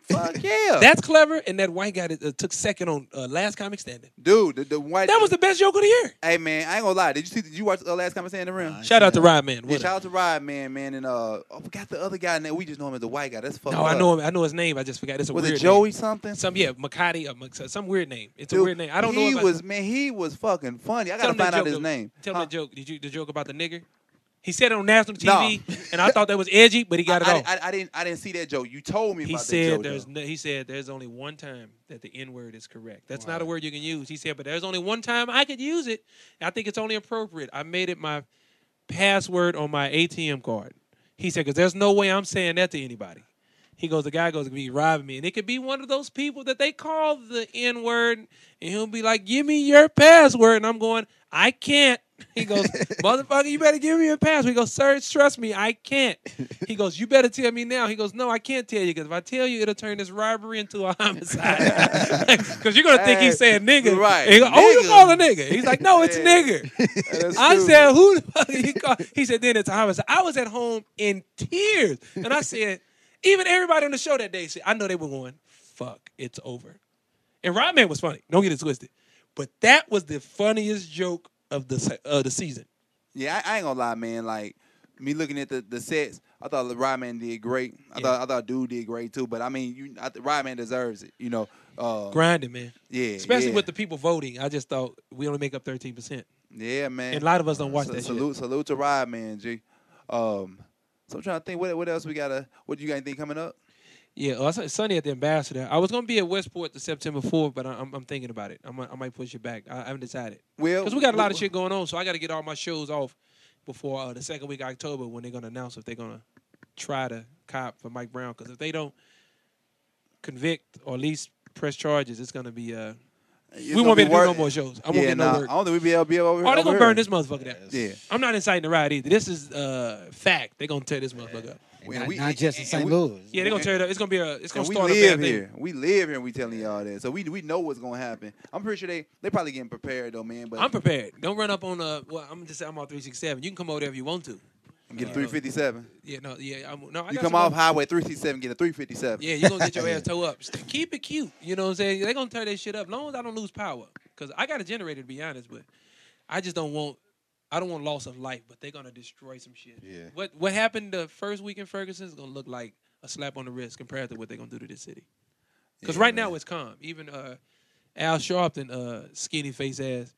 Fuck yeah. That's clever, and that white guy that uh, took second on uh, Last Comic Standing. Dude, the, the white. That was the best joke of the year. Hey man, I ain't gonna lie. Did you see? Did you watch the uh, Last Comic Standing Rim? Shout out to Rod Man. Yeah, shout out to Rod Man, man, and uh, I forgot the other guy. Name. We just know him as the white guy. That's fucked No, up. I know him. I know his name. I just forgot. It's a Was weird it Joey name. something? Some yeah, McCarty, uh, some weird name. It's Dude, a weird name. I don't he know. If was I, man. He was fucking funny. I tell gotta him that find out joke his of- name. Tell Huh? him the joke. Did you the joke about the nigger? He said it on national T V, No. and I thought that was edgy, but he got I, it I, off. I, I didn't. I didn't see that joke. You told me He about that said joke. there's though. no, he said there's only one time that the N word is correct. That's not a word you can use. He said, but there's only one time I could use it. I think it's only appropriate. I made it my password on my A T M card. He said, because there's no way I'm saying that to anybody. He goes, the guy goes to be robbing me. And it could be one of those people that they call the N word. And he'll be like, give me your password. And I'm going, I can't. He goes, motherfucker, you better give me your password. He goes, sir, trust me, I can't. He goes, you better tell me now. He goes, no, I can't tell you because if I tell you, it'll turn this robbery into a homicide. Because you're going to think he's saying nigga. Right. And he goes, oh, you Nigga. call a nigga. He's like, no, it's Yeah. nigger. That's I stupid. said, who the fuck he called? He said, then it's a homicide. I was at home in tears. And I said, even everybody on the show that day said, I know they were going, fuck, it's over. And Rodman was funny. Don't get it twisted. But that was the funniest joke of the se- uh, the season. Yeah, I, I ain't gonna lie, man. Like me looking at the, the sets, I thought Rodman did great. I Yeah. thought I thought Dude did great too. But I mean, you, I, Rodman deserves it. You know. Uh, Grinding, man. Yeah. Especially yeah. with the people voting. I just thought we only make up thirteen percent. Yeah, man. And a lot of us don't watch Sa- that salute, shit. Salute to Rodman, G. Um, so I'm trying to think. What what else we gotta? What you got anything coming up? Yeah, oh, it's Sunday at the Ambassador. I was going to be at Westport the September fourth, but I, I'm, I'm thinking about it. I might, I might push it back. I, I haven't decided. Well, Because we got a lot of we- shit going on, so I got to get all my shows off before uh, the second week of October when they're going to announce if they're going to try to cop for Mike Brown. Because if they don't convict or at least press charges, it's going to be... Uh, It's we gonna won't be be able to do no work- more shows. I won't yeah, get no nah, work. I don't think we be able to be over. Oh, they're over going to here. burn this motherfucker down. Yeah. I'm not inciting the riot either. This is uh, fact. They're going to tear this motherfucker up. And And not, we- not just in and Saint we- Louis. Yeah, they're going to tear it up. It's going to be a... It's going And to we start a live bad thing. here. We live here and we telling y'all that. So we we know what's gonna happen. I'm pretty sure they they probably getting prepared though, man. But I'm prepared. Don't run up on uh. Well, I'm just I'm on three sixty-seven. You can come over there if you want to. I'm getting three fifty-seven. Yeah, no, yeah. I'm, no, I You got come some off other- Highway three sixty-seven, get a three fifty-seven. Yeah, you gonna get your ass toe up. Just keep it cute. You know what I'm saying? They're gonna tear that shit up. As long as I don't lose power, because I got a generator to be honest, but I just don't want. I don't want loss of life, but they're gonna destroy some shit. Yeah. What What happened the first week in Ferguson is gonna look like a slap on the wrist compared to what they're gonna do to this city. Because Yeah, right man. now it's calm. Even uh, Al Sharpton, uh, skinny face ass.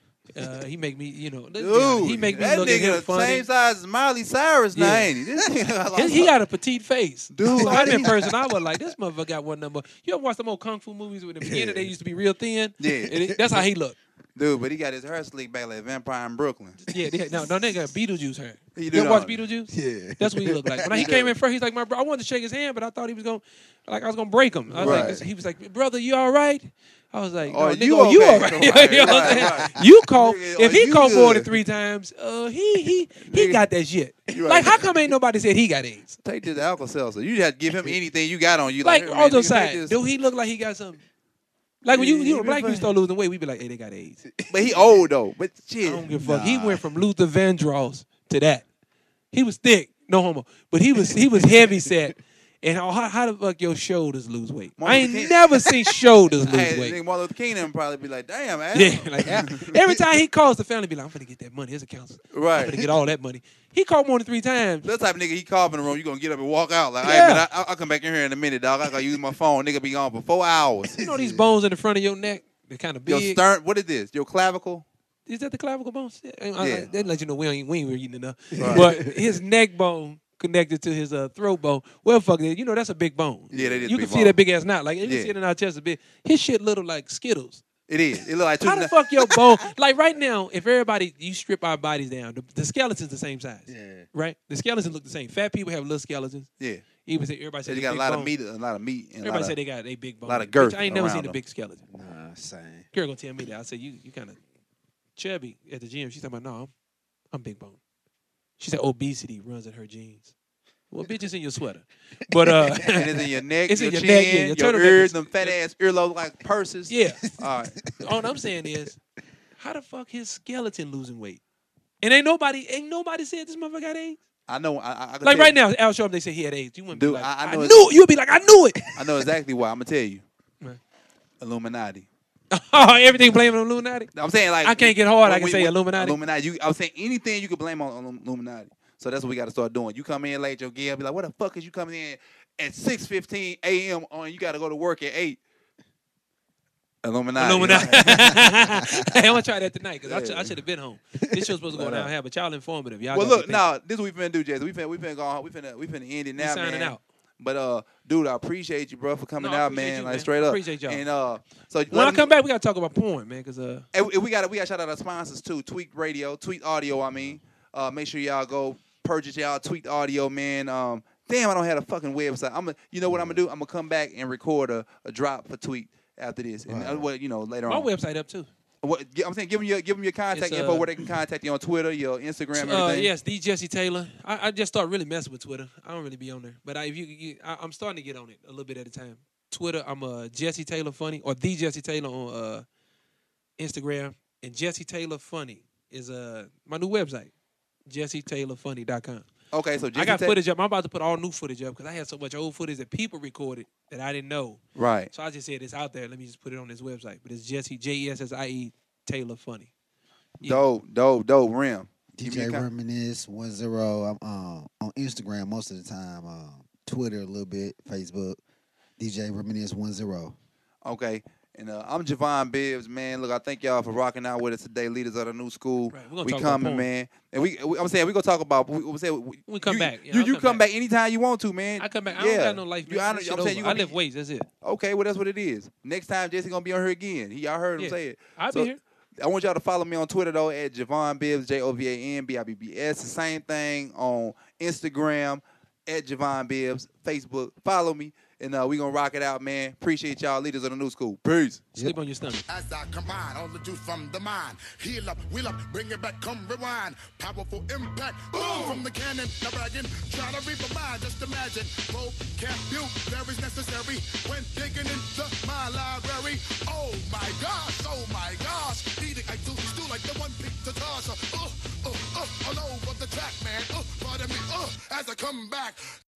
Uh, he make me, you know, let's be honest, Dude, he make me that look at him nigga the funny. same size as Miley Cyrus now, Yeah. ain't he? This nigga, He, he got a petite face. Dude, so how I'm in he- person. I was like, this motherfucker got one number. You ever watch them old kung fu movies with the beginning? They used to be real thin. Yeah. And it- that's how he looked. Dude, but he got his hair slicked back like Vampire in Brooklyn. Yeah, they, no, no, they got Beetlejuice hair. He You do ever watch know. Beetlejuice? Yeah. That's what he looked like. When he came in first, he's like, my bro, I wanted to shake his hand, but I thought he was going, to like I was going to break him. I was Right. like, he was like, brother, you all right? I was like, no, Oh, nigga, you oh, you okay. all right? Right, You know what I'm right, saying? right. You call, Nigga, if oh, he you called more than good. three times, uh, he he he Nigga. got that shit. You right. Like, how come ain't nobody said he got AIDS? Take this Alka-Seltzer. You have to give him anything you got on you. Like, Like, on man, the nigga, take side, this. do he look like he got something? Like when you, Yeah, you know, he black been people start losing weight, we be like, hey, they got AIDS. But he old though. But I shit. don't give a fuck. He Nah. went from Luther Vandross to that. He was thick, no homo, but he was he was heavy set. And how, how the fuck your shoulders lose weight? Martin I ain't King- never seen shoulders lose Hey, weight. nigga Martin Luther King them probably be like, damn, man. Yeah, like every time he calls the family, be like, I'm gonna get that money. Here's a counselor. I'm Right. gonna get all that money. He called more than three times. That type of nigga, he called in the room, you gonna get up and walk out. Like, Yeah. hey, man, I, I'll come back in here in a minute, dog. I gotta use my phone. Nigga be gone for four hours. You know these bones in the front of your neck? They're kind of Your big. stern, what is this? Your clavicle? Is that the clavicle bone? Yeah. I, I, Yeah. they let you know we ain't, we ain't really eating enough. Right. But his neck bone connected to his uh, throat bone. Well, fuck it. You know that's a big bone. Yeah, that is You big can see bone. that big ass knot. Like you can Yeah. see it in our chest a bit. His shit little like Skittles. It is. It look like two. How the fuck your bone? Like right now, if everybody you strip our bodies down, the, the skeleton's the same size. Yeah. Right? The skeletons look the same. Fat people have little skeletons. Yeah. Even say everybody So said you they got a big lot bone. of meat, a lot of meat, and a Everybody lot say of, they got a big bone. lot of girth Bitch, I ain't never around seen a them. big skeleton. Nah, same. Girl gonna tell me that. I said you you kind of chubby at the gym. She's talking about no, I'm, I'm big bone. She said obesity runs in her genes. Well, bitch, it's in your sweater. But uh, and it's in your neck, It's your in your chin, neck, yeah, your your, turtleneck ears, is- them fat ass earlobes like purses. yeah. All right. All I'm saying is, how the fuck his skeleton losing weight? And ain't nobody, ain't nobody said this motherfucker got AIDS. I know. I, I, I like right now, Al Sharpton, they say he had AIDS. You wouldn't Dude, be like, I, I, I, know knew it. You would be like, I knew it. I know exactly why. I'm gonna tell you. Right. Illuminati. Oh, everything blaming on Illuminati. I'm saying like I can't get hard. when I can we- say when- Illuminati. Illuminati. You, I'm saying anything you can blame on Illum- Illuminati. So that's what we got to start doing. You come in late, your gear, be like, "What the fuck is you coming in at six fifteen a.m. on? You got to go to work at eight." Illuminati. Illuminati. Hey, I'm gonna try that tonight because I, Yeah. sh- I should have been home. This show's supposed to go But, uh, down here, but y'all informative. Y'all Well, got look, the now this is what we finna do, Jason. We finna we finna go on. We finna we finna end it We now, signing man. out. But uh, dude, I appreciate you, bro, for coming No, I out, appreciate man. you, like man. straight up. Appreciate y'all. And uh, so When I come back, we gotta talk about porn, man, because uh, And we we got we got to shout out our sponsors too. Tweet Radio, Tweet Audio. I mean, uh, make sure y'all go purchase y'all Tweet Audio, man. Um, damn, I don't have a fucking website. I'm a, you know what I'm gonna do? I'm gonna come back and record a, a drop for Tweet after this, and uh, what you know later my on. website up too. What, I'm saying, give them your give them your contact It's, info uh, where they can contact you on Twitter, your Instagram, and Uh, everything. yes, D Jesse Taylor. I, I just started really messing with Twitter. I don't really be on there, but I, if you, you I, I'm starting to get on it a little bit at a time. Twitter, I'm uh, Jesse Taylor Funny or the Jesse Taylor on uh, Instagram, and Jesse Taylor Funny is uh my new website, jesse taylor funny dot com. Okay, so Jesse I got Ta- footage up. I'm about to put all new footage up because I had so much old footage that people recorded that I didn't know. Right. So I just said it's out there. Let me just put it on this website. But it's Jesse J E S S I E Taylor Funny. Yeah. Dope, dope, dope. Rim. D Give J me a con- Reminisce one zero. I'm um, on Instagram most of the time. Um, Twitter a little bit. Facebook. D J Reminisce one zero. Okay. And uh, I'm Javon Bibbs, man. Look, I thank y'all for rocking out with us today, leaders of the new school. Right, we're gonna we talk about coming, porn. man. And we, we, I'm saying we gonna talk about. We, we say we, We come you, back. Yeah, you I'll you come come back. back anytime you want to, man. I come back. I yeah. don't got no life. You, I, This I'm shit saying you over. I gonna lift be, weights. That's it. okay. Well, that's what it is. Next time, Jesse gonna be on here again. He, y'all heard him Yeah. say it. I'll So, be here. I want y'all to follow me on Twitter though at Javon Bibbs, J O V A N B I B B S. The same thing on Instagram at Javon Bibbs. Facebook, follow me, and uh, we gonna rock it out, man. Appreciate y'all, leaders of the new school. Peace. Sleep on your stomach. As I combine all the juice from the mind, heal up, wheel up, bring it back, come rewind. Powerful impact, boom from the cannon. Now bragging, try to reap a mind, just imagine. Vocabulary necessary when digging into my library. Oh my gosh, oh my gosh, eating I do stew like the one picked to toss. Uh, uh, uh, all over the track, man. Uh, pardon me, uh, as I come back.